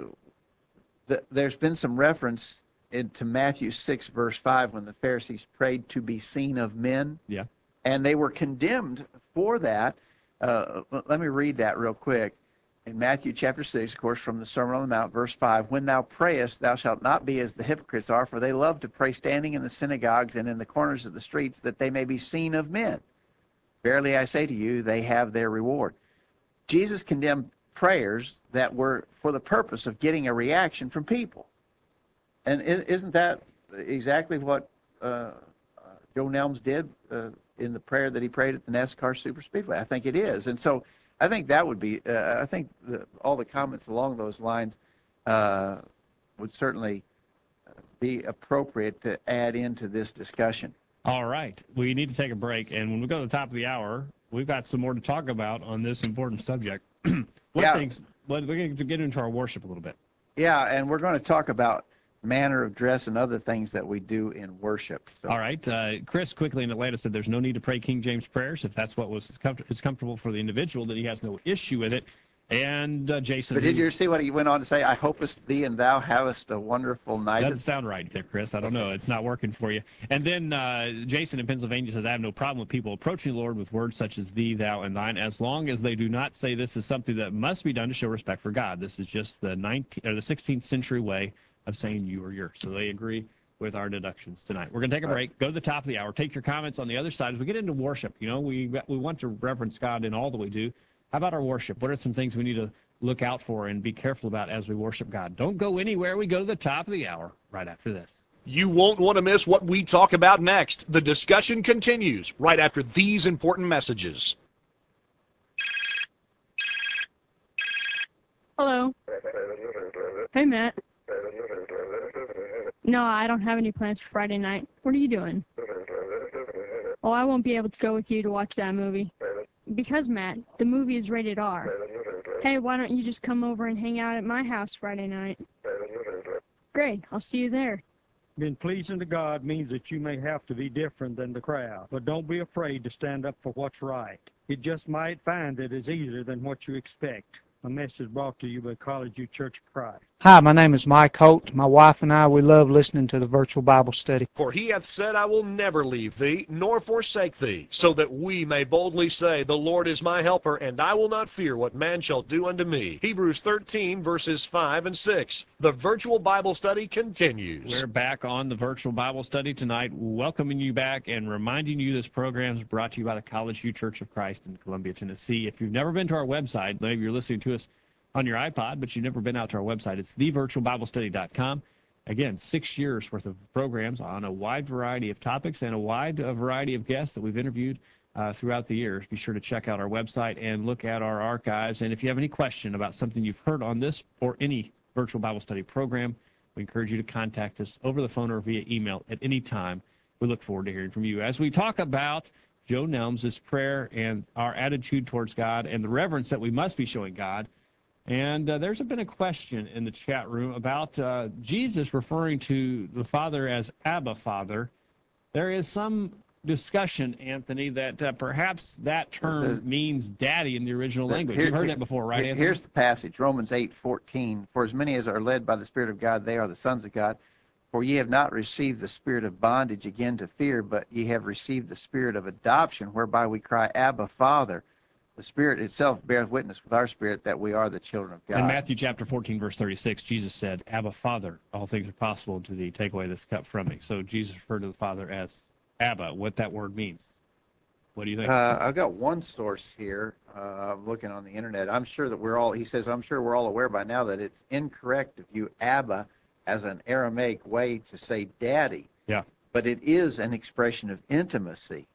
th- there's been some reference into Matthew six, verse five, when the Pharisees prayed to be seen of men. Yeah. And they were condemned for that. Uh, l- let me read that real quick. In Matthew chapter six, of course, from the Sermon on the Mount, verse five, when thou prayest, thou shalt not be as the hypocrites are, for they love to pray standing in the synagogues and in the corners of the streets, that they may be seen of men. Verily I say to you, they have their reward. Jesus condemned prayers that were for the purpose of getting a reaction from people. And i- isn't that exactly what uh, uh, Joe Nelms did uh, in the prayer that he prayed at the NASCAR Super Speedway? I think it is. And so I think that would be, uh, I think the, all the comments along those lines uh, would certainly be appropriate to add into this discussion. All right. We need to take a break. And when we go to the top of the hour, we've got some more to talk about on this important subject. One Yeah. thing, well, we're going to get into our worship a little bit. Yeah, and we're going to talk about manner of dress and other things that we do in worship. So, All right. Uh, Chris quickly in Atlanta said there's no need to pray King James prayers. If that's what was comfort- is comfortable for the individual, then he has no issue with it. And uh, Jason. But did who- you see what he went on to say? I hopest thee and thou havest a wonderful night. Doesn't sound right there, Chris. I don't know. It's not working for you. And then uh, Jason in Pennsylvania says, I have no problem with people approaching the Lord with words such as thee, thou, and thine, as long as they do not say this is something that must be done to show respect for God. This is just the nineteenth or the sixteenth century way of saying you or your. So they agree with our deductions tonight. We're going to take a break, go to the top of the hour, take your comments on the other side as we get into worship. You know, we we want to reverence God in all that we do. How about our worship? What are some things we need to look out for and be careful about as we worship God? Don't go anywhere. We go to the top of the hour right after this. You won't want to miss what we talk about next. The discussion continues right after these important messages. Hello. Hey, Matt. No, I don't have any plans for Friday night. What are you doing? Oh, I won't be able to go with you to watch that movie. Because, Matt, the movie is rated R. Hey, why don't you just come over and hang out at my house Friday night? Great, I'll see you there. Being pleasing to God means that you may have to be different than the crowd, but don't be afraid to stand up for what's right. You just might find it is easier than what you expect. A message brought to you by College View Church of Christ. Hi, my name is Mike Holt. My wife and I, we love listening to the virtual Bible study. For he hath said, I will never leave thee, nor forsake thee, so that we may boldly say, the Lord is my helper, and I will not fear what man shall do unto me. Hebrews thirteen, verses five and six. The virtual Bible study continues. We're back on the virtual Bible study tonight, welcoming you back and reminding you this program is brought to you by the College View Church of Christ in Columbia, Tennessee. If you've never been to our website, maybe you're listening to us on your iPod, but you've never been out to our website. It's the virtual bible study dot com. Again, six years worth of programs on a wide variety of topics and a wide variety of guests that we've interviewed uh, throughout the years. Be sure to check out our website and look at our archives. And if you have any question about something you've heard on this or any virtual Bible study program, we encourage you to contact us over the phone or via email at any time. We look forward to hearing from you. As we talk about Joe Nelms' prayer and our attitude towards God and the reverence that we must be showing God, And uh, there's been a question in the chat room about uh, Jesus referring to the Father as Abba Father. There is some discussion, Anthony, that uh, perhaps that term the, means daddy in the original the, language. here, You've heard here, that before, right, Anthony? Here's the passage, Romans eight fourteen. For as many as are led by the Spirit of God, they are the sons of God. For ye have not received the spirit of bondage again to fear, but ye have received the spirit of adoption, whereby we cry, Abba, Father. The Spirit itself bears witness with our spirit that we are the children of God. In Matthew chapter fourteen, verse thirty-six, Jesus said, Abba, Father, all things are possible to thee. Take away this cup from me. So Jesus referred to the Father as Abba, what that word means. What do you think? Uh, I've got one source here. Uh, I'm looking on the internet. I'm sure that we're all, he says, I'm sure we're all aware by now that it's incorrect to view Abba as an Aramaic way to say daddy. Yeah. But it is an expression of intimacy.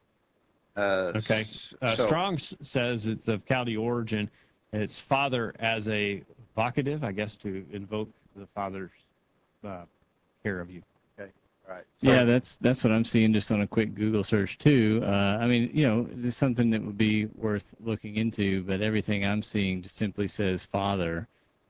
Uh, okay. Uh, so, Strong says it's of Chaldee origin. It's father as a vocative, I guess, to invoke the Father's uh, care of you. Okay. All right. So, yeah, that's that's what I'm seeing just on a quick Google search too. Uh, I mean, you know, it's something that would be worth looking into. But everything I'm seeing just simply says father,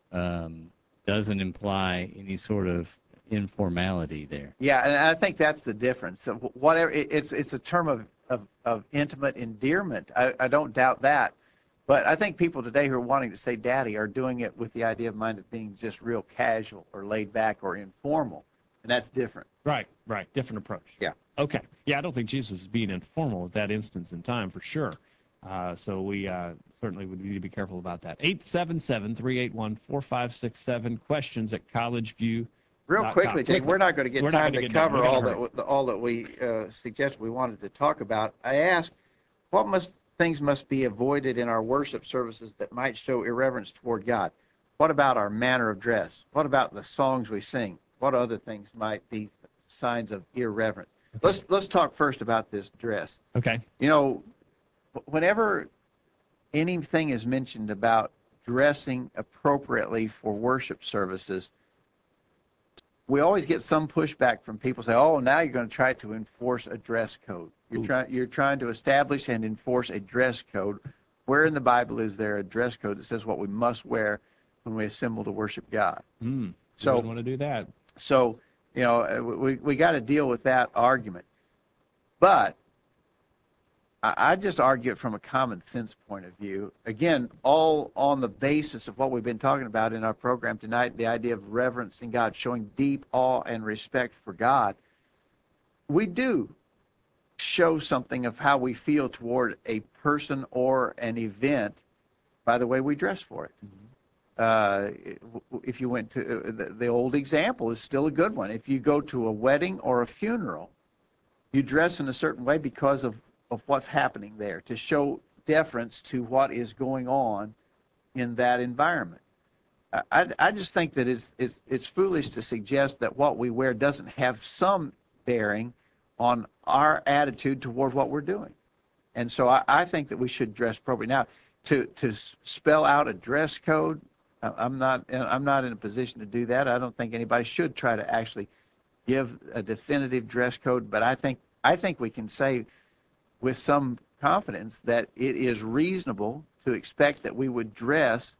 um, doesn't imply any sort of informality there. Yeah, and I think that's the difference. So whatever it's it's a term of of, of intimate endearment. I, I don't doubt that. But I think people today who are wanting to say daddy are doing it with the idea of mind of being just real casual or laid back or informal. And that's different. Right, right. Different approach. Yeah. Okay. Yeah, I don't think Jesus was being informal at that instance in time for sure. Uh, so we uh, certainly would need to be careful about that. eight seven seven, three eight one, four five six seven. Questions at College View. Real quickly, Jake, we're not going to get We're time to get cover all that, that all that we uh, suggested we wanted to talk about. I asked, what must things must be avoided in our worship services that might show irreverence toward God? What about our manner of dress? What about the songs we sing? What other things might be signs of irreverence? Okay. Let's let's talk first about this dress. Okay. You know, whenever anything is mentioned about dressing appropriately for worship services, we always get some pushback from people say, oh, now you're going to try to enforce a dress code. You're trying you're trying to establish and enforce a dress code. Where in the Bible is there a dress code that says what we must wear when we assemble to worship God? Mm, so wouldn't want to do that. So, you know, we we got to deal with that argument. But I just argue it from a common sense point of view. Again, all on the basis of what we've been talking about in our program tonight, the idea of reverencing God, showing deep awe and respect for God. We do show something of how we feel toward a person or an event by the way we dress for it. Mm-hmm. Uh, if you went to, uh, the, the old example is still a good one. If you go to a wedding or a funeral, you dress in a certain way because of of what's happening there, to show deference to what is going on in that environment. I, I just think that it's, it's, it's foolish to suggest that what we wear doesn't have some bearing on our attitude toward what we're doing. And so I, I think that we should dress appropriately. Now, to, to spell out a dress code, I'm not, I'm not in a position to do that. I don't think anybody should try to actually give a definitive dress code, but I think, I think we can say with some confidence that it is reasonable to expect that we would dress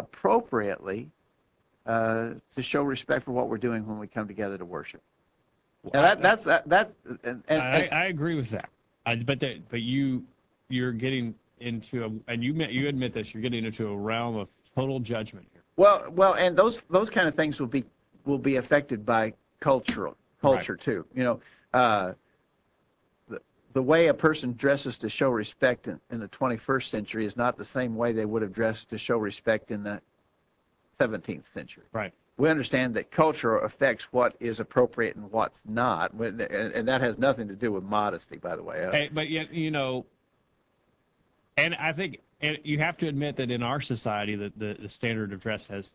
appropriately uh, to show respect for what we're doing when we come together to worship. Now that, that's that, that's and, and, I, I agree with that. I, but that, but you you're getting into a and you you admit this, you're getting into a realm of total judgment here. well well and those those kind of things will be will be affected by cultural culture Right. too. You know, uh, the the way a person dresses to show respect in, in the twenty-first century is not the same way they would have dressed to show respect in the seventeenth century. Right. We understand that culture affects what is appropriate and what's not, and, and that has nothing to do with modesty, by the way. Uh, Hey, but yet, you know, and I think and you have to admit that in our society, that the, the standard of dress has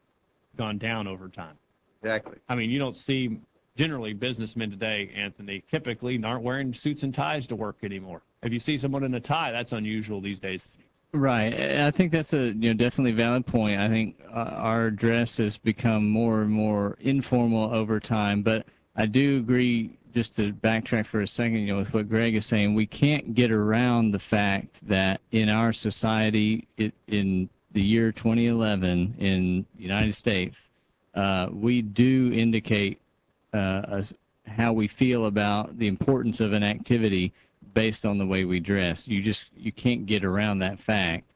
gone down over time. Exactly. I mean, you don't see generally businessmen today, Anthony, typically aren't wearing suits and ties to work anymore. If you see someone in a tie, that's unusual these days. Right. And I think that's a you know definitely valid point. I think uh, our dress has become more and more informal over time, but I do agree. Just to backtrack for a second, you know, with what Greg is saying, we can't get around the fact that in our society, it, in the year twenty eleven in the United States, uh, we do indicate uh, us how we feel about the importance of an activity based on the way we dress. You just you can't get around that fact,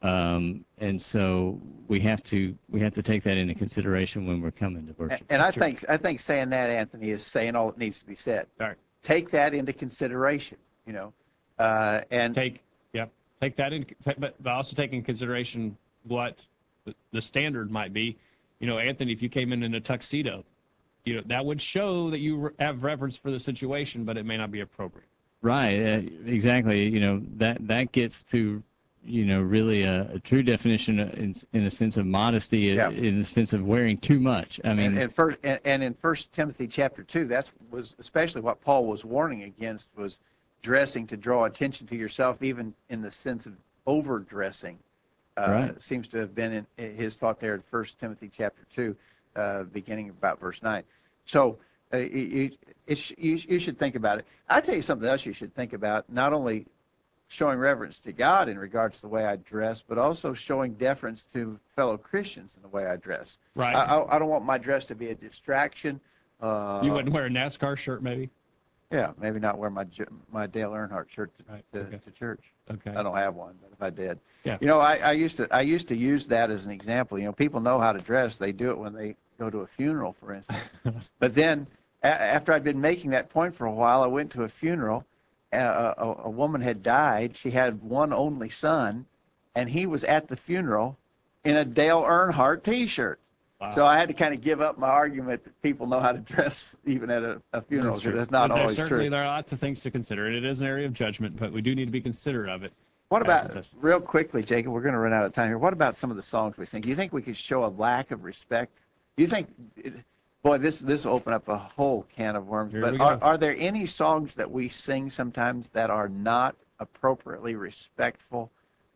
um, and so we have to we have to take that into consideration when we're coming to worship. And I think I think saying that, Anthony, is saying all that needs to be said. All right. Take that into consideration, you know, uh, and Take yeah, take that in, but but also take in consideration what the, the standard might be. You know, Anthony, if you came in in a tuxedo, you know that would show that you re- have reverence for the situation, but it may not be appropriate. Right, uh, exactly. You know that that gets to, you know, really a, a true definition in, in a sense of modesty, Yeah. in the sense of wearing too much. I mean, and, and first and, and in First Timothy chapter two, that's was especially what Paul was warning against was dressing to draw attention to yourself, even in the sense of overdressing. Uh, Right. Seems to have been in his thought there in First Timothy chapter two, uh, beginning about verse nine. So uh, you, it sh- you you should think about it. I'll tell you something else you should think about. Not only showing reverence to God in regards to the way I dress, but also showing deference to fellow Christians in the way I dress. Right. I, I, I don't want my dress to be a distraction. Uh, You wouldn't wear a NASCAR shirt, maybe? Yeah, maybe not wear my J- my Dale Earnhardt shirt to, Right, to, okay. to church. Okay. I don't have one, but if I did, Yeah. you know, I, I used to I used to use that as an example. You know, people know how to dress; they do it when they go to a funeral, for instance. But then, a- after I'd been making that point for a while, I went to a funeral. Uh, a, a woman had died. She had one only son, and he was at the funeral in a Dale Earnhardt T-shirt. Wow. So I had to kind of give up my argument that people know how to dress even at a, a funeral, That's because true. that's not But there's always certainly, true. There are lots of things to consider, and it is an area of judgment, but we do need to be considerate of it. What as about, it is. real quickly, Jacob, we're going to run out of time here. What about some of the songs we sing? Do you think we could show a lack of respect? Do you think, boy, this this will open up a whole can of worms, Here but we are, go. are there any songs that we sing sometimes that are not appropriately respectful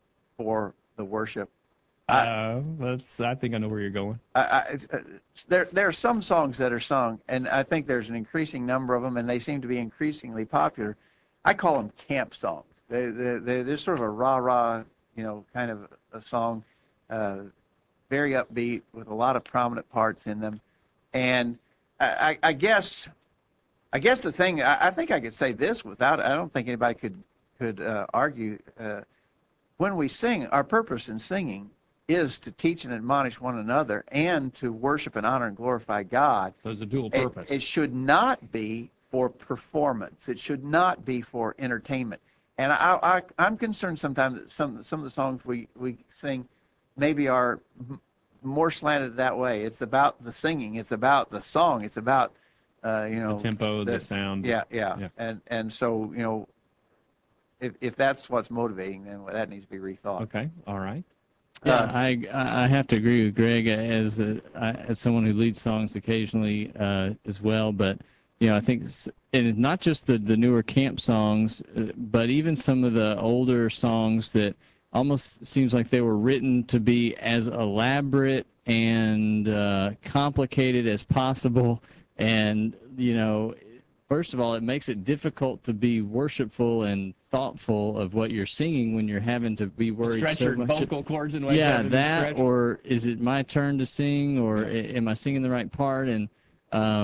for the worship? Uh, that's. I think I know where you're going. I, I, it's, uh, there, there are some songs that are sung, and I think there's an increasing number of them, and they seem to be increasingly popular. I call them camp songs. They, they, they, they're sort of a rah-rah, you know, kind of a song, uh, very upbeat with a lot of prominent parts in them. And I, I, I guess, I guess the thing, I, I think I could say this without, I don't think anybody could, could uh, argue. Uh, when we sing, our purpose in singing is to teach and admonish one another and to worship and honor and glorify God. So it's a dual It, purpose. it should not be for performance. It should not be for entertainment. And I, I, I'm concerned sometimes that some some of the songs we, we sing maybe are m- more slanted that way. It's about the singing. It's about the song. It's about, uh, you know, the tempo, the, the- sound. yeah, yeah, Yeah. And and so you know, if if that's what's motivating, then that needs to be rethought. Okay. All right. Yeah, Uh, I I have to agree with Greg as a, as someone who leads songs occasionally uh, as well. But you know, I think it's, and it's not just the the newer camp songs, uh, but even some of the older songs that almost seems like they were written to be as elaborate and uh, complicated as possible. And you know, first of all, it makes it difficult to be worshipful and thoughtful of what you're singing when you're having to be worried Stretch so your much. vocal cords in ways Yeah, that have to be that, stretched. or is it my turn to sing, or a- am I singing the right part? And um,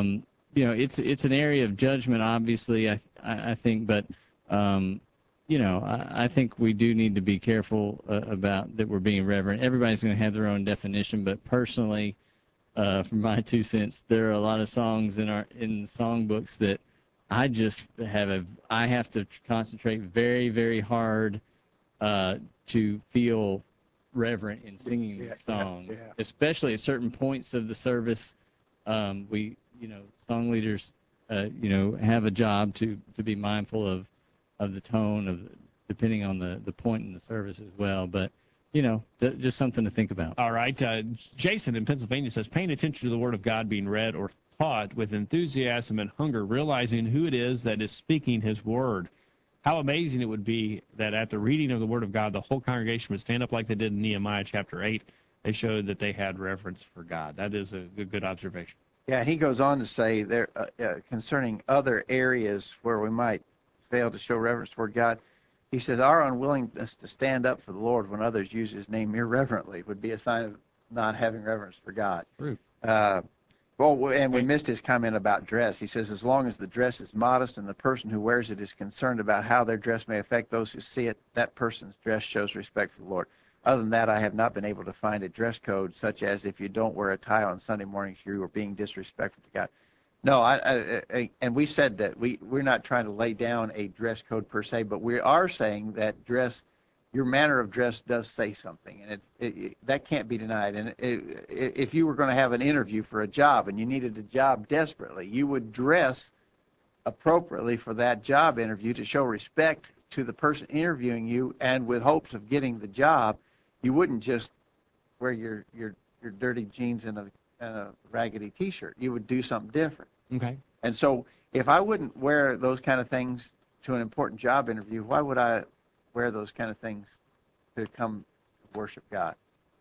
you know, it's it's an area of judgment, obviously, I I, I think, but um, you know, I, I think we do need to be careful uh, about that we're being reverent. Everybody's going to have their own definition, but personally, uh, from my two cents, there are a lot of songs in our in songbooks that I just have a I have to concentrate very very hard uh, to feel reverent in singing Yeah, these songs, yeah, yeah. especially at certain points of the service. Um, we, you know, song leaders, uh, you know, have a job to, to be mindful of, of the tone of, depending on the, the point in the service as well. But, you know, th- just something to think about. All right. Uh, Jason in Pennsylvania says, paying attention to the Word of God being read or taught with enthusiasm and hunger, realizing who it is that is speaking His Word. How amazing it would be that at the reading of the Word of God, the whole congregation would stand up like they did in Nehemiah chapter eight. They showed that they had reverence for God. That is a good, good observation. Yeah, and he goes on to say there uh, uh, concerning other areas where we might fail to show reverence toward God. He says our unwillingness to stand up for the Lord when others use His name irreverently would be a sign of not having reverence for God. True. Uh, well, and we missed his comment about dress. He says as long as the dress is modest and the person who wears it is concerned about how their dress may affect those who see it, that person's dress shows respect for the Lord. Other than that, I have not been able to find a dress code such as if you don't wear a tie on Sunday mornings, you are being disrespectful to God. No, I, I, I and we said that we, we're not trying to lay down a dress code per se, but we are saying that dress, your manner of dress does say something, and it's it, it, that can't be denied. And it, it, if you were going to have an interview for a job and you needed a job desperately, you would dress appropriately for that job interview to show respect to the person interviewing you and with hopes of getting the job. You wouldn't just wear your, your, your dirty jeans and a, and a raggedy T-shirt. You would do something different. Okay. And so if I wouldn't wear those kind of things to an important job interview, why would I wear those kind of things to come worship God?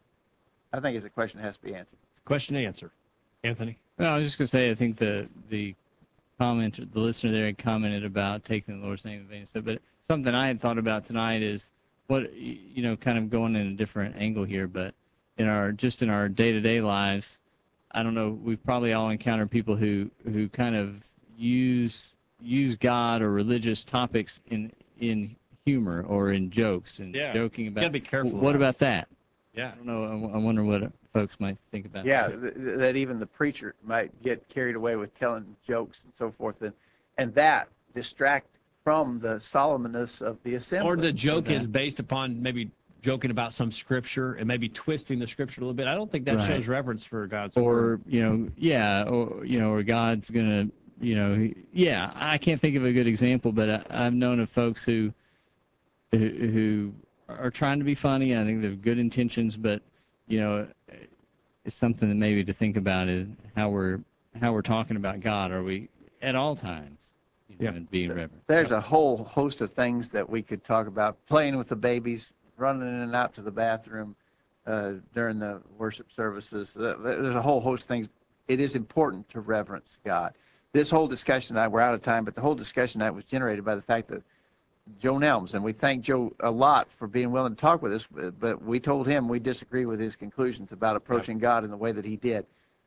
I think it's a question that has to be answered. Question and answer. Anthony? No, I was just going to say, I think the the commenter, the listener there had commented about taking the Lord's name in vain. So, but something I had thought about tonight is what, you know, kind of going in a different angle here, but in our, just in our day-to-day lives, I don't know, we've probably all encountered people who, who kind of use, use God or religious topics in, in humor or in jokes and Yeah. joking about. You gotta be careful What about about that? Yeah. I don't know. I, I wonder what folks might think about Yeah, that. th- that even the preacher might get carried away with telling jokes and so forth, and, and that distract from the solemnness of the assembly. Or the joke is based upon maybe joking about some scripture and maybe twisting the scripture a little bit. I don't think that Right. shows reverence for God's Or, word. you know, yeah, or, you know, or God's going to, you know, he- yeah, I can't think of a good example, but I, I've known of folks who, who, who are trying to be funny. I think they have good intentions, but, you know, it's something that maybe to think about is how we're, how we're talking about God. Are we at all times, you know, Yeah. and being reverent? There's a whole host of things that we could talk about. Playing with the babies, running in and out to the bathroom uh, during the worship services. Uh, There's a whole host of things. It is important to reverence God. This whole discussion tonight, we're out of time, but the whole discussion tonight was generated by the fact that Joe Nelms, and we thank Joe a lot for being willing to talk with us, but we told him we disagree with his conclusions about approaching God in the way that he did.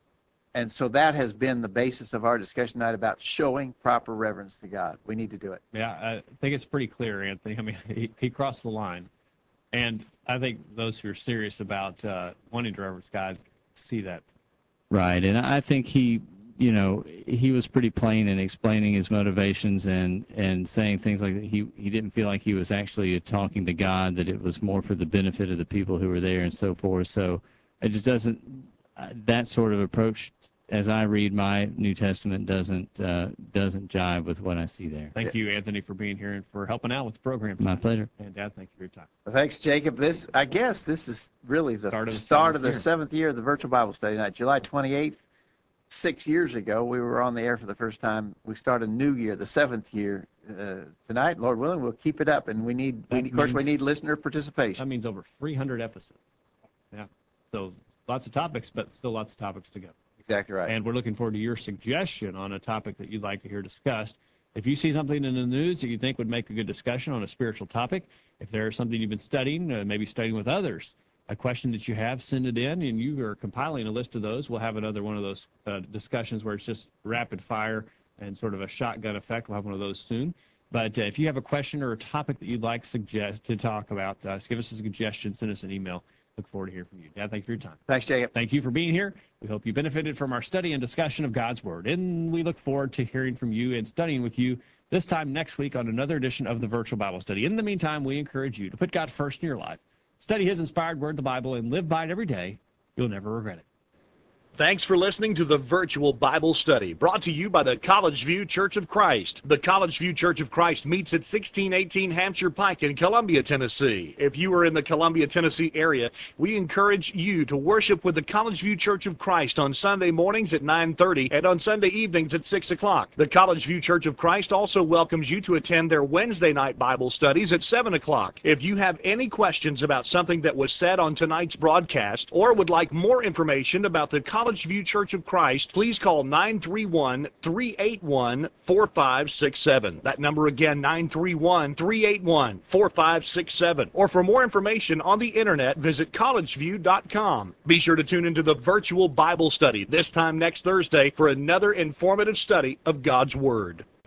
And so that has been the basis of our discussion tonight about showing proper reverence to God. We need to do it. Yeah, I think it's pretty clear, Anthony. I mean, he, he crossed the line. And I think those who are serious about uh, wanting to reverence God see that. Right, and I think he, you know, he was pretty plain in explaining his motivations and, and saying things like that. He he didn't feel like he was actually talking to God, that it was more for the benefit of the people who were there and so forth. So it just doesn't, that sort of approach, as I read my New Testament, doesn't uh, doesn't jive with what I see there. Thank you, Anthony, for being here and for helping out with the program. My pleasure. And Dad, thank you for your time. Thanks, Jacob. This, I guess, this is really the Start start of of, the the seventh seventh year of the virtual Bible study night. July twenty-eighth, six years ago, we were on the air for the first time. We start a new year, the seventh year uh, tonight. Lord willing, we'll keep it up, and we need, we, That of course, we means- need listener That participation. means over three hundred episodes. Yeah. So lots of topics, but still lots of topics to go. Exactly right. And we're looking forward to your suggestion on a topic that you'd like to hear discussed. If you see something in the news that you think would make a good discussion on a spiritual topic, if there's something you've been studying, uh, maybe studying with others, a question that you have, send it in, and you are compiling a list of those. We'll have another one of those uh, discussions where it's just rapid fire and sort of a shotgun effect. We'll have one of those soon. But uh, if you have a question or a topic that you'd like suggest to talk about, uh, give us a suggestion, send us an email. Look forward to hearing from you. Dad, thank you for your time. Thanks, Jacob. Thank you for being here. We hope you benefited from our study and discussion of God's Word. And we look forward to hearing from you and studying with you this time next week on another edition of the Virtual Bible Study. In the meantime, we encourage you to put God first in your life, study His inspired Word, the Bible, and live by it every day. You'll never regret it. Thanks for listening to the Virtual Bible Study, brought to you by the College View Church of Christ. The College View Church of Christ meets at sixteen eighteen Hampshire Pike in Columbia, Tennessee. If you are in the Columbia, Tennessee area, we encourage you to worship with the College View Church of Christ on Sunday mornings at nine thirty and on Sunday evenings at six o'clock. The College View Church of Christ also welcomes you to attend their Wednesday night Bible studies at seven o'clock. If you have any questions about something that was said on tonight's broadcast or would like more information about the College College View Church of Christ, please call nine three one, three eight one, four five six seven. That number again, nine three one, three eight one, four five six seven. Or for more information on the internet, visit college view dot com. Be sure to tune into the Virtual Bible Study this time next Thursday for another informative study of God's Word.